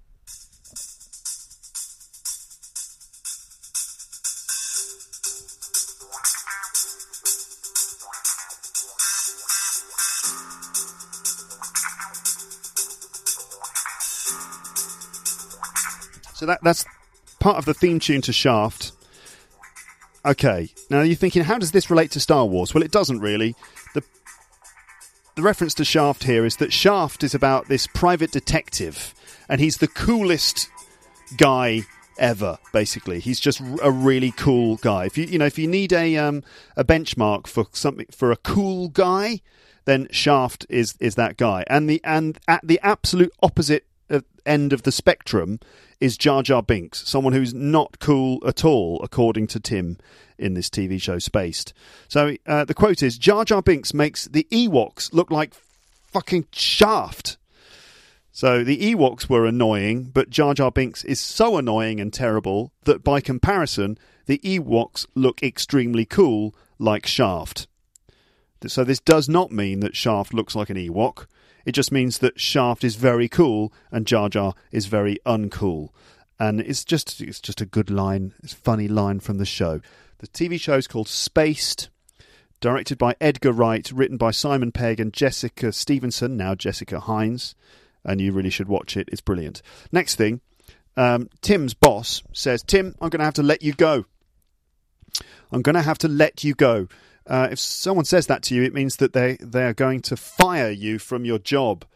So that that's part of the theme tune to Shaft. Okay, now you're thinking, how does this relate to Star Wars? Well, it doesn't really. The the reference to Shaft here is that Shaft is about this private detective, and he's the coolest guy ever. Basically, he's just a really cool guy. If you you know if you need a um a benchmark for something for a cool guy, then Shaft is is that guy. And the and at the absolute opposite end of the spectrum is Jar Jar Binks, someone who's not cool at all, according to Tim in this T V show Spaced. So uh, the quote is, Jar Jar Binks makes the Ewoks look like fucking Shaft. So the Ewoks were annoying, but Jar Jar Binks is so annoying and terrible that by comparison, the Ewoks look extremely cool like Shaft. So this does not mean that Shaft looks like an Ewok. It just means that Shaft is very cool and Jar Jar is very uncool. And it's just it's just a good line. It's a funny line from the show. The T V show is called Spaced, directed by Edgar Wright, written by Simon Pegg and Jessica Stevenson, now Jessica Hines. And you really should watch it. It's brilliant. Next thing, um, Tim's boss says, Tim, I'm going to have to let you go. I'm going to have to let you go. Uh, if someone says that to you, it means that they, they are going to fire you from your job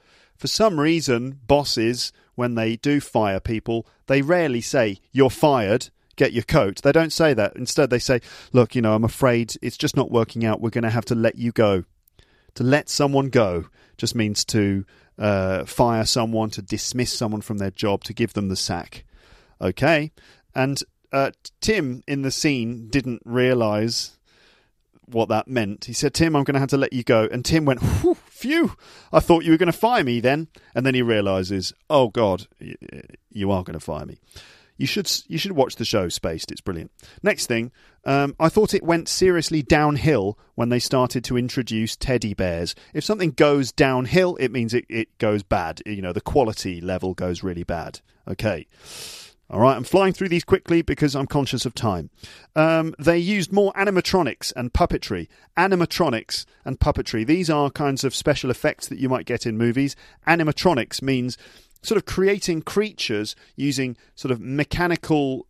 for some reason, bosses, when they do fire people, they rarely say, "You're fired, get your coat." They don't say that. Instead, they say, "Look, you know, I'm afraid it's just not working out. We're going to have to let you go." To let someone go just means to uh, fire someone, to dismiss someone from their job, to give them the sack. Okay? And uh, Tim, in the scene, didn't realise what that meant. He said, "Tim, I'm going to have to let you go." And Tim went, "Whew, phew, I thought you were going to fire me then." And then he realises, oh, God, you are going to fire me. You should you should watch the show Spaced. It's brilliant. Next thing, um, I thought it went seriously downhill when they started to introduce teddy bears. If something goes downhill, it means it, it goes bad. You know, the quality level goes really bad. Okay. All right, I'm flying through these quickly because I'm conscious of time. Um, they used more animatronics and puppetry. Animatronics and puppetry. These are kinds of special effects that you might get in movies. Animatronics means sort of creating creatures using sort of mechanical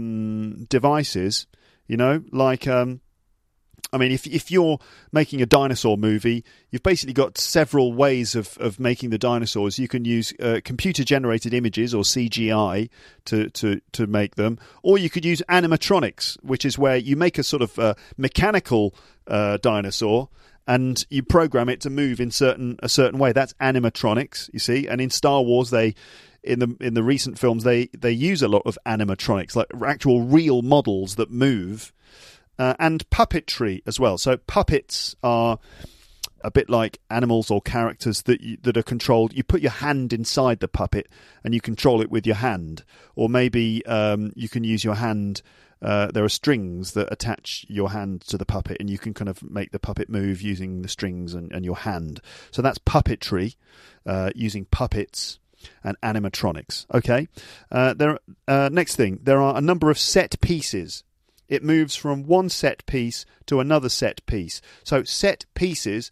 um, devices, you know, like, um, I mean, if if you're making a dinosaur movie, you've basically got several ways of, of making the dinosaurs. You can use uh, computer-generated images or C G I to, to, to make them, or you could use animatronics, which is where you make a sort of uh, mechanical uh, dinosaur, and you program it to move in certain a certain way. That's animatronics, you see. And in Star Wars, they in the in the recent films they, they use a lot of animatronics, like actual real models that move, uh, and puppetry as well. So puppets are a bit like animals or characters that you, that are controlled. You put your hand inside the puppet and you control it with your hand, or maybe um, you can use your hand. Uh, there are strings that attach your hand to the puppet, and you can kind of make the puppet move using the strings and, and your hand. So that's puppetry, uh, using puppets and animatronics. Okay. Uh, there. Uh, next thing, there are a number of set pieces. It moves from one set piece to another set piece. So set pieces.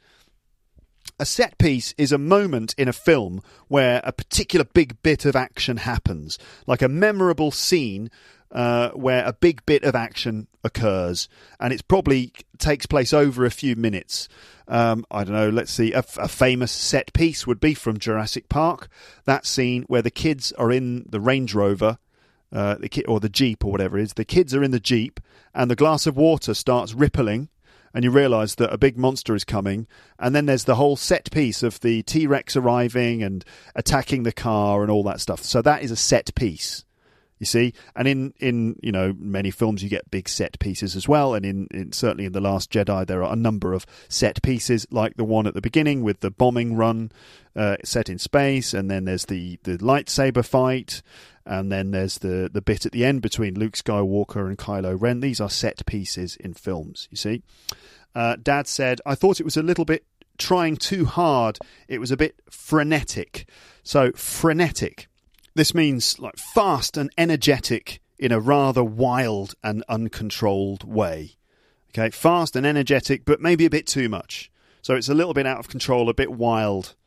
A set piece is a moment in a film where a particular big bit of action happens, like a memorable scene uh, where a big bit of action occurs, and it probably takes place over a few minutes. Um, I don't know, let's see, a, a famous set piece would be from Jurassic Park, that scene where the kids are in the Range Rover, uh, the ki- or the Jeep or whatever it is. The kids are in the Jeep, and the glass of water starts rippling, and you realise that a big monster is coming, and then there's the whole set piece of the T-Rex arriving and attacking the car and all that stuff. So that is a set piece, you see. And in, in you know, many films you get big set pieces as well, and in, in certainly in The Last Jedi there are a number of set pieces, like the one at the beginning with the bombing run uh, set in space, and then there's the, the lightsaber fight, and then there's the, the bit at the end between Luke Skywalker and Kylo Ren. These are set pieces in films, you see. Uh, Dad said, "I thought it was a little bit trying too hard. It was a bit frenetic." So, frenetic. This means like fast and energetic in a rather wild and uncontrolled way. Okay, fast and energetic, but maybe a bit too much. So it's a little bit out of control, a bit wild.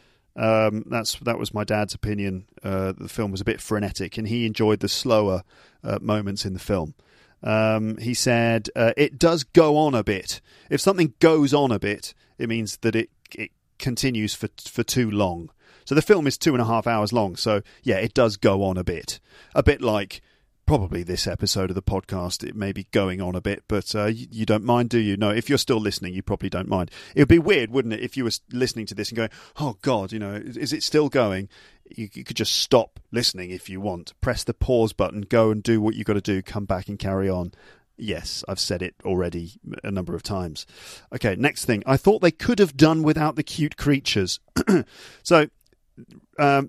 Um, that's that was my dad's opinion. Uh, the film was a bit frenetic, and he enjoyed the slower uh, moments in the film. Um, he said, uh, it does go on a bit. If something goes on a bit, it means that it, it continues for for too long. So the film is two and a half hours long. So, yeah, it does go on a bit. A bit like probably this episode of the podcast. It may be going on a bit, but uh, you, you don't mind, do you? No, if you're still listening, you probably don't mind. It would be weird, wouldn't it, if you were listening to this and going, oh, God, you know, is, is it still going? You, you could just stop listening if you want. Press the pause button, go and do what you've got to do, come back and carry on. Yes, I've said it already a number of times. Okay, next thing. I thought they could have done without the cute creatures. So, um,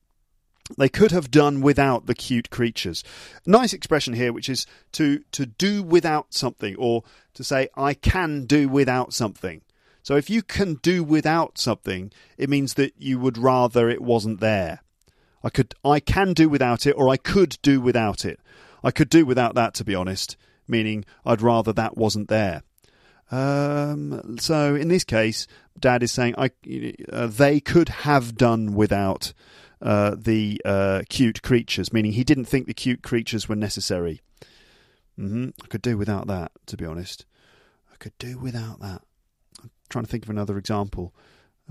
they could have done without the cute creatures. Nice expression here, which is to, to do without something, or to say, I can do without something. So if you can do without something, it means that you would rather it wasn't there. I could, I can do without it, or I could do without it. I could do without that, to be honest, meaning I'd rather that wasn't there. Um, so in this case, Dad is saying I, uh, they could have done without uh, the uh, cute creatures, meaning he didn't think the cute creatures were necessary. Mm-hmm. I could do without that, to be honest. I could do without that. I'm trying to think of another example.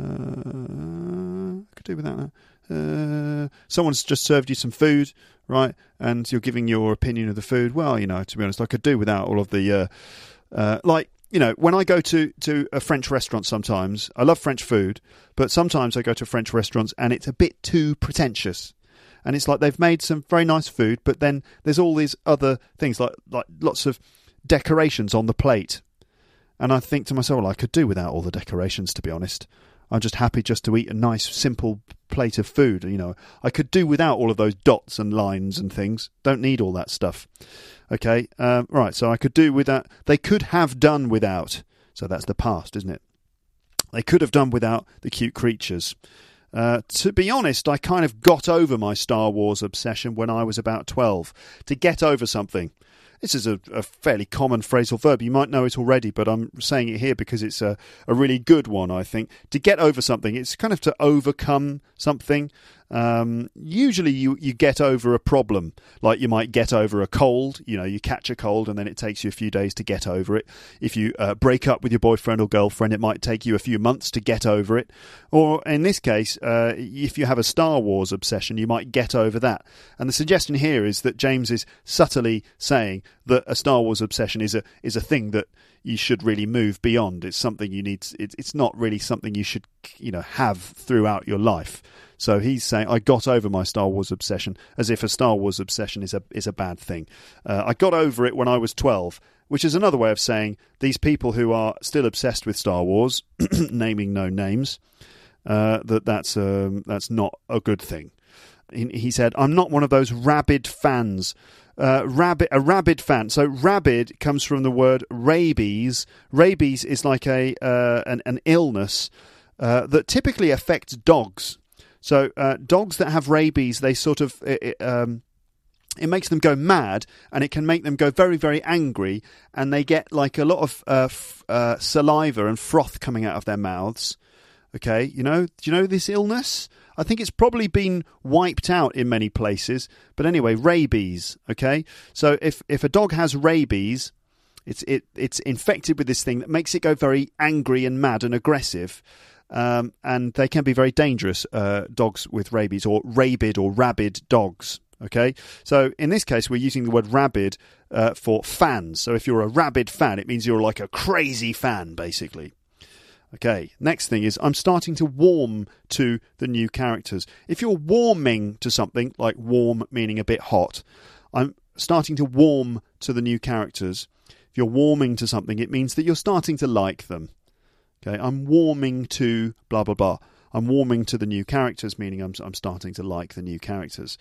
Uh, I could do without that. Uh, someone's just served you some food, right? And you're giving your opinion of the food. Well, you know, to be honest, I could do without all of the, uh, uh, like, you know, when I go to, to a French restaurant sometimes, I love French food, but sometimes I go to French restaurants and it's a bit too pretentious. And it's like they've made some very nice food, but then there's all these other things, like like lots of decorations on the plate. And I think to myself, well, I could do without all the decorations, to be honest. I'm just happy just to eat a nice, simple plate of food. You know, I could do without all of those dots and lines and things. Don't need all that stuff. Okay, um, right, so I could do without. They could have done without. So that's the past, isn't it? They could have done without the cute creatures. Uh, to be honest, I kind of got over my Star Wars obsession when I was about twelve. To get over something. This is a, a fairly common phrasal verb. You might know it already, but I'm saying it here because it's a, a really good one, I think. To get over something, it's kind of to overcome something. Um, usually you, you get over a problem, like you might get over a cold. You know, you catch a cold and then it takes you a few days to get over it. If you uh, break up with your boyfriend or girlfriend, it might take you a few months to get over it. Or in this case, uh, if you have a Star Wars obsession, you might get over that. And the suggestion here is that James is subtly saying that a Star Wars obsession is a is a thing that you should really move beyond. It's something you need. It's it's not really something you should, you know, have throughout your life. So he's saying, I got over my Star Wars obsession, as if a Star Wars obsession is a is a bad thing. Uh, I got over it when I was twelve, which is another way of saying these people who are still obsessed with Star Wars, naming no names, uh, that that's um, that's not a good thing. He, he said, I'm not one of those rabid fans. Uh, rabid, a rabid fan. So rabid comes from the word rabies. Rabies is like a uh, an, an illness uh, that typically affects dogs. So uh, dogs that have rabies, they sort of it, um, it makes them go mad, and it can make them go very, very angry, and they get like a lot of uh, f- uh, saliva and froth coming out of their mouths. Okay, you know, do you know this illness? I think it's probably been wiped out in many places. But anyway, rabies, okay? So if, if a dog has rabies, it's it it's infected with this thing that makes it go very angry and mad and aggressive. Um, and they can be very dangerous, uh, dogs with rabies, or rabid or rabid dogs, okay? So in this case, we're using the word rabid uh, for fans. So if you're a rabid fan, it means you're like a crazy fan, basically. Okay, next thing is I'm starting to warm to the new characters. If you're warming to something, like warm meaning a bit hot, I'm starting to warm to the new characters. If you're warming to something, it means that you're starting to like them. Okay, I'm warming to blah, blah, blah. I'm warming to the new characters, meaning I'm, I'm starting to like the new characters.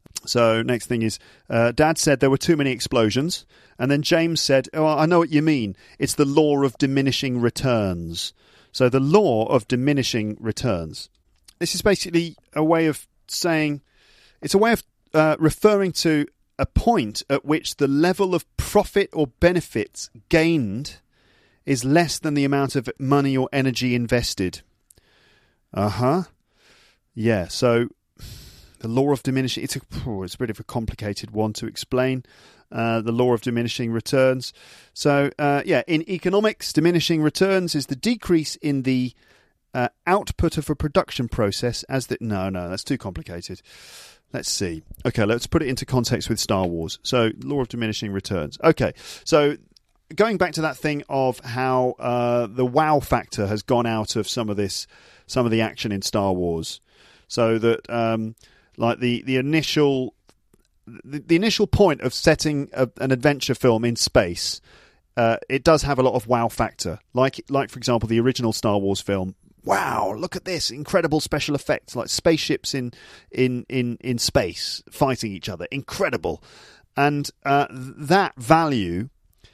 So next thing is, uh, Dad said there were too many explosions. And then James said, oh, I know what you mean. It's the law of diminishing returns. So the law of diminishing returns. This is basically a way of saying, it's a way of uh, referring to a point at which the level of profit or benefits gained is less than the amount of money or energy invested. Uh-huh. Yeah, so the law of diminishing, it's a, oh, it's a bit of a complicated one to explain. Uh, the law of diminishing returns. So, uh, yeah, in economics, diminishing returns is the decrease in the uh, output of a production process as the... No, no, that's too complicated. Let's see. Okay, let's put it into context with Star Wars. So, law of diminishing returns. Okay, so going back to that thing of how uh, the wow factor has gone out of some of this, some of the action in Star Wars. So that, um, like, the, the initial... The, the initial point of setting a, an adventure film in space, uh, it does have a lot of wow factor. Like, like for example, the original Star Wars film. Wow, look at this incredible special effects, like spaceships in in in, in space fighting each other. Incredible, and uh, that value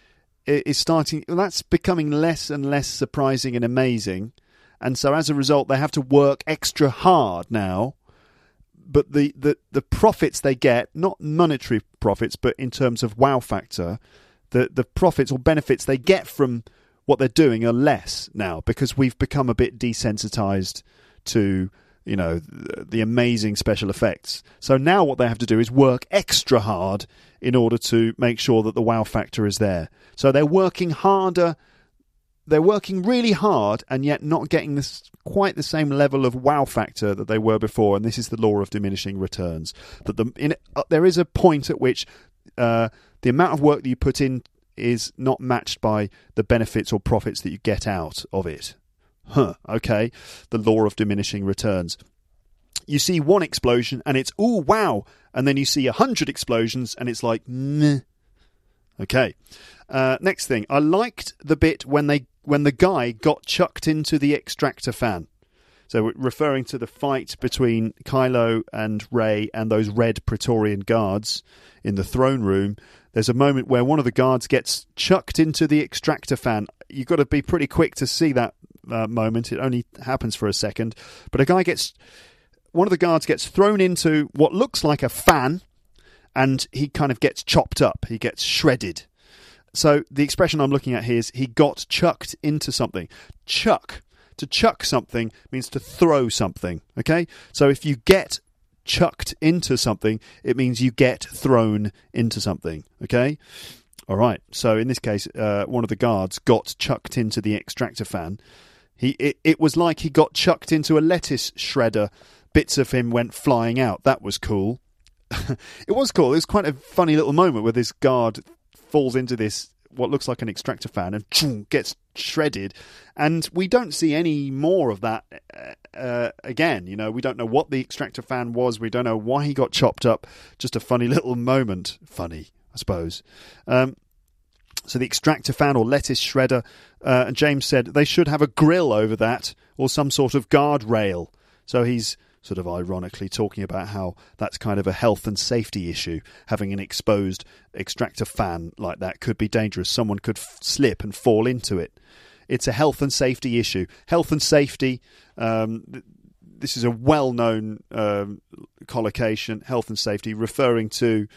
is starting. That's becoming less and less surprising and amazing, and so as a result, they have to work extra hard now. But the, the, the profits they get, not monetary profits, but in terms of wow factor, the, the profits or benefits they get from what they're doing are less now because we've become a bit desensitized to, you know, the, the amazing special effects. So now what they have to do is work extra hard in order to make sure that the wow factor is there. So they're working harder they're working really hard and yet not getting this quite the same level of wow factor that they were before. And this is the law of diminishing returns. That the in, uh, there is a point at which uh, the amount of work that you put in is not matched by the benefits or profits that you get out of it. Huh, okay. The law of diminishing returns. You see one explosion and it's, ooh, wow. And then you see a hundred explosions and it's like, meh. Okay. Uh, next thing. I liked the bit when they when the guy got chucked into the extractor fan. So referring to the fight between Kylo and Rey and those red Praetorian guards in the throne room, there's a moment where one of the guards gets chucked into the extractor fan. You've got to be pretty quick to see that uh, moment. It only happens for a second. But a guy gets... One of the guards gets thrown into what looks like a fan, and he kind of gets chopped up. He gets shredded. So the expression I'm looking at here is he got chucked into something. Chuck. To chuck something means to throw something. Okay? So if you get chucked into something, it means you get thrown into something. Okay? All right. So in this case, uh, one of the guards got chucked into the extractor fan. He it, it was like he got chucked into a lettuce shredder. Bits of him went flying out. That was cool. It was cool. It was quite a funny little moment where this guard falls into this, what looks like an extractor fan, and gets shredded. And we don't see any more of that uh, again. You know, we don't know what the extractor fan was. We don't know why he got chopped up. Just a funny little moment. Funny, I suppose. Um, so the extractor fan or lettuce shredder, uh, and James said they should have a grill over that or some sort of guardrail. So he's sort of ironically talking about how that's kind of a health and safety issue. Having an exposed extractor fan like that could be dangerous. Someone could f- slip and fall into it. It's a health and safety issue. Health and safety, um, th- this is a well-known um, collocation, health and safety, referring to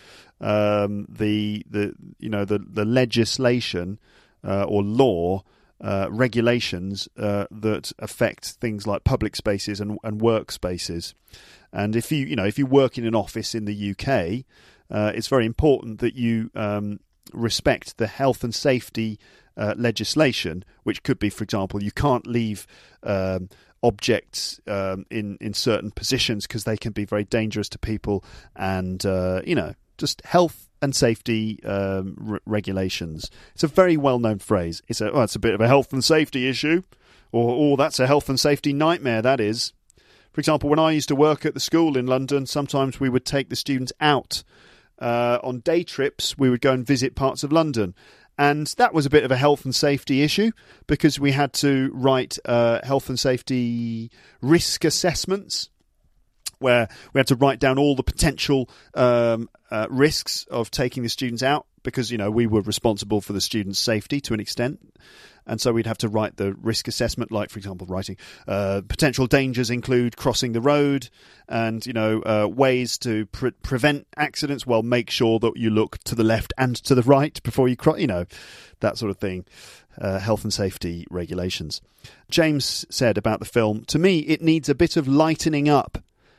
um, the, the, you know, the, the legislation uh, or law Uh, regulations uh, that affect things like public spaces and, and workspaces. And if you, you know, if you work in an office in the U K, uh, it's very important that you um, respect the health and safety uh, legislation, which could be, for example, you can't leave um, objects um, in in certain positions because they can be very dangerous to people, and uh, you know, just health and safety um, re- regulations. It's a very well-known phrase. It's a, oh, it's a bit of a health and safety issue, or oh, that's a health and safety nightmare, that is. For example, when I used to work at the school in London, sometimes we would take the students out uh, on day trips. We would go and visit parts of London. And that was a bit of a health and safety issue because we had to write uh, health and safety risk assessments, where we had to write down all the potential um, uh, risks of taking the students out because, you know, we were responsible for the students' safety to an extent. And so we'd have to write the risk assessment, like, for example, writing uh, potential dangers include crossing the road and, you know, uh, ways to pre- prevent accidents. Well, make sure that you look to the left and to the right before you cross, you know, that sort of thing. Uh, health and safety regulations. James said about the film, to me, it needs a bit of lightening up.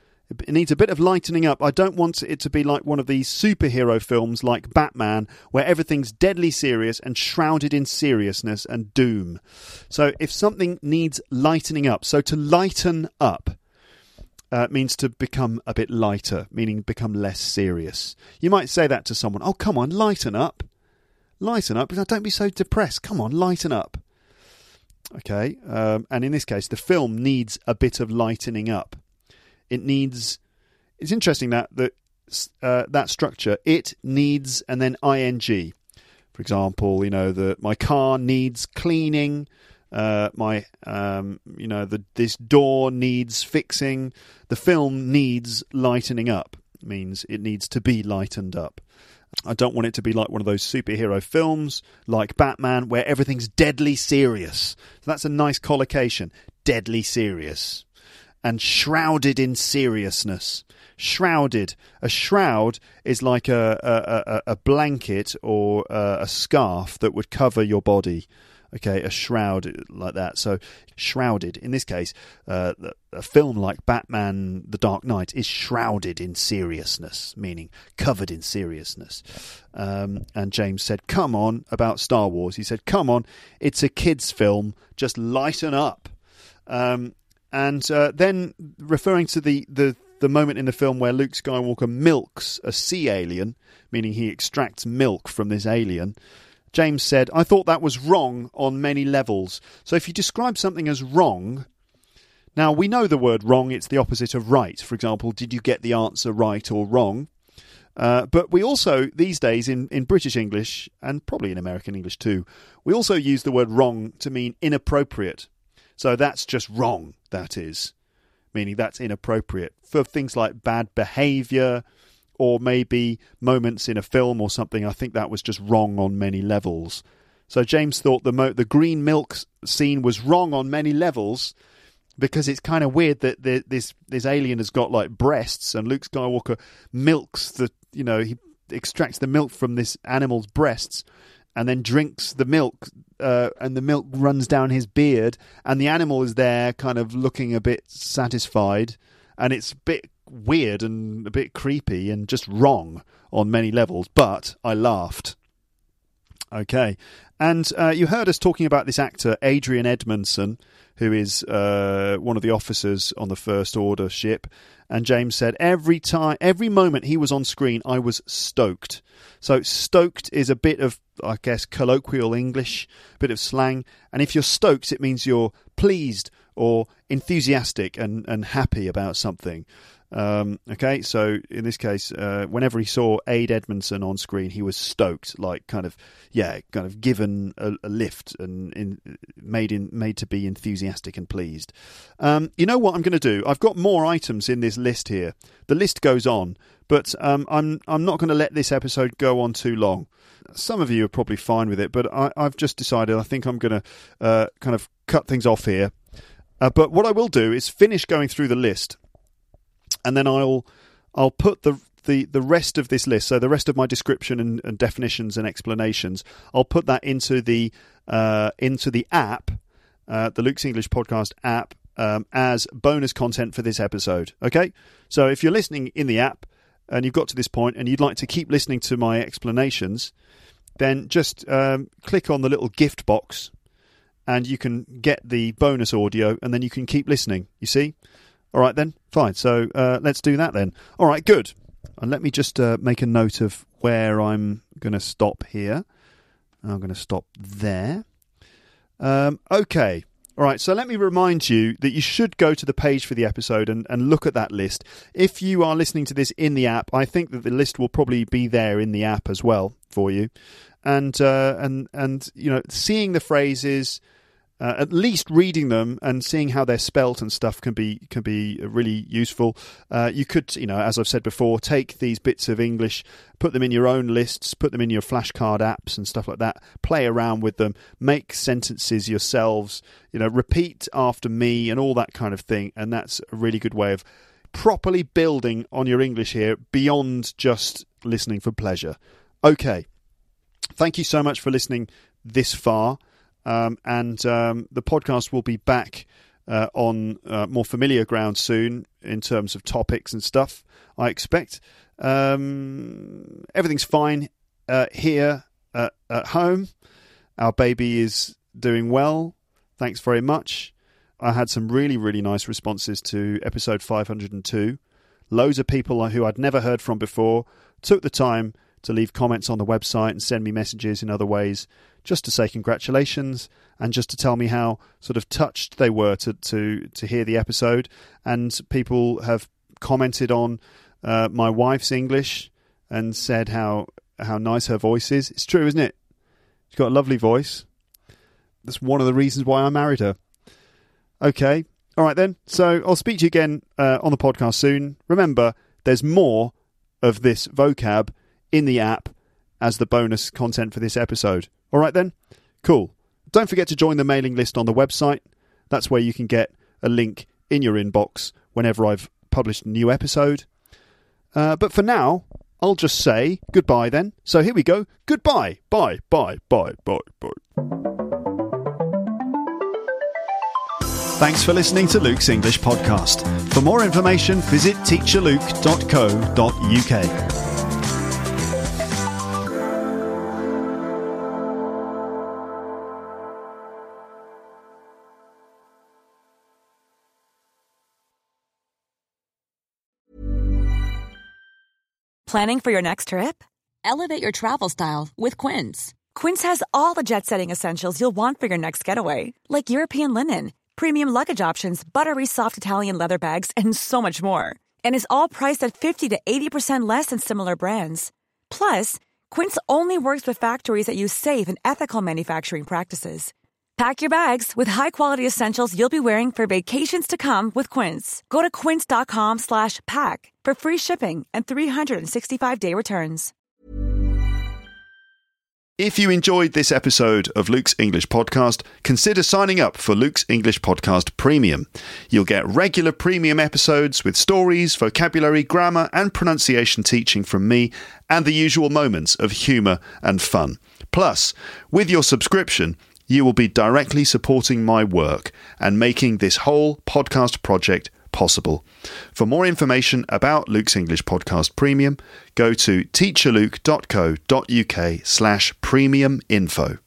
It needs a bit of lightening up. I don't want it to be like one of these superhero films like Batman, where everything's deadly serious and shrouded in seriousness and doom. So if something needs lightening up, so to lighten up uh, means to become a bit lighter, meaning become less serious. You might say that to someone, oh, come on, lighten up. Lighten up. Don't be so depressed. Come on, lighten up. Okay, um, and in this case, the film needs a bit of lightening up. It needs. It's interesting that that uh, that structure. It needs, and then ing. For example, you know, the my car needs cleaning. Uh, my, um, you know, the this door needs fixing. The film needs lightening up. It means it needs to be lightened up. I don't want it to be like one of those superhero films like Batman, where everything's deadly serious. So that's a nice collocation. Deadly serious. And shrouded in seriousness. Shrouded. A shroud is like a a, a, a blanket or a, a scarf that would cover your body. Okay, a shroud like that. So shrouded. In this case, uh, a film like Batman The Dark Knight is shrouded in seriousness, meaning covered in seriousness. Um, and James said, come on, about Star Wars. He said, come on, it's a kid's film. Just lighten up. Um, and uh, then referring to the, the, the moment in the film where Luke Skywalker milks a sea alien, meaning he extracts milk from this alien, James said, I thought that was wrong on many levels. So if you describe something as wrong, now we know the word wrong, it's the opposite of right. For example, did you get the answer right or wrong? Uh, but we also, these days, in, in British English, and probably in American English too, we also use the word wrong to mean inappropriate. So that's just wrong, that is, meaning that's inappropriate. For things like bad behaviour, or maybe moments in a film or something, I think that was just wrong on many levels. So James thought the mo- the green milk scene was wrong on many levels because it's kind of weird that the, this this alien has got like breasts and Luke Skywalker milks the, you know, he extracts the milk from this animal's breasts and then drinks the milk uh, and the milk runs down his beard and the animal is there kind of looking a bit satisfied and it's a bit weird and a bit creepy and just wrong on many levels, but I laughed. Okay, and uh, you heard us talking about this actor Adrian Edmondson, who is uh, one of the officers on the First Order ship, and James said every time, every moment he was on screen, I was stoked. So stoked is a bit of, I guess, colloquial English, a bit of slang, and if you're stoked, it means you're pleased or enthusiastic and, and happy about something. Um, okay, so in this case, uh, whenever he saw Ade Edmondson on screen, he was stoked, like kind of, yeah, kind of given a, a lift and in, made in made to be enthusiastic and pleased. Um, you know what I'm going to do? I've got more items in this list here. The list goes on, but um, I'm I'm not going to let this episode go on too long. Some of you are probably fine with it, but I, I've just decided I think I'm going to uh, kind of cut things off here. Uh, but what I will do is finish going through the list. And then I'll I'll put the, the the rest of this list, so the rest of my description and, and definitions and explanations, I'll put that into the uh, into the app, uh, the Luke's English Podcast app, um, as bonus content for this episode. Okay, so if you're listening in the app and you've got to this point and you'd like to keep listening to my explanations, then just um, click on the little gift box, and you can get the bonus audio, and then you can keep listening. You see. All right, then. Fine. So uh, let's do that then. All right, good. And let me just uh, make a note of where I'm going to stop here. I'm going to stop there. Um, okay. All right, so let me remind you that you should go to the page for the episode and, and look at that list. If you are listening to this in the app, I think that the list will probably be there in the app as well for you. And, uh, and, and you know, seeing the phrases... Uh, at least reading them and seeing how they're spelt and stuff can be can be really useful. Uh, you could, you know, as I've said before, take these bits of English, put them in your own lists, put them in your flashcard apps and stuff like that. Play around with them, make sentences yourselves, you know, repeat after me and all that kind of thing. And that's a really good way of properly building on your English here beyond just listening for pleasure. Okay, thank you so much for listening this far. Um, and um, the podcast will be back uh, on uh, more familiar ground soon in terms of topics and stuff, I expect. Um, everything's fine uh, here uh, at home. Our baby is doing well. Thanks very much. I had some really, really nice responses to episode five hundred two. Loads of people who I'd never heard from before took the time to leave comments on the website and send me messages in other ways, just to say congratulations and just to tell me how sort of touched they were to to, to hear the episode. And people have commented on uh, my wife's English and said how how nice her voice is. It's true, isn't it? She's got a lovely voice. That's one of the reasons why I married her. Okay, all right then. So I'll speak to you again uh, on the podcast soon. Remember, there's more of this vocab in the app as the bonus content for this episode. All right then? Cool. Don't forget to join the mailing list on the website. That's where you can get a link in your inbox whenever I've published a new episode. Uh, but for now, I'll just say goodbye then. So here we go. Goodbye. Bye, bye, bye, bye, bye. Thanks for listening to Luke's English Podcast. For more information, visit teacher luke dot co dot uk. Planning for your next trip? Elevate your travel style with Quince. Quince has all the jet-setting essentials you'll want for your next getaway, like European linen, premium luggage options, buttery soft Italian leather bags, and so much more. And is all priced at fifty to eighty percent less than similar brands. Plus, Quince only works with factories that use safe and ethical manufacturing practices. Pack your bags with high-quality essentials you'll be wearing for vacations to come with Quince. Go to quince.com slash pack for free shipping and three sixty-five day returns. If you enjoyed this episode of Luke's English Podcast, consider signing up for Luke's English Podcast Premium. You'll get regular premium episodes with stories, vocabulary, grammar and pronunciation teaching from me and the usual moments of humour and fun. Plus, with your subscription, you will be directly supporting my work and making this whole podcast project possible. For more information about Luke's English Podcast Premium, go to teacher luke dot co dot uk slash premium info.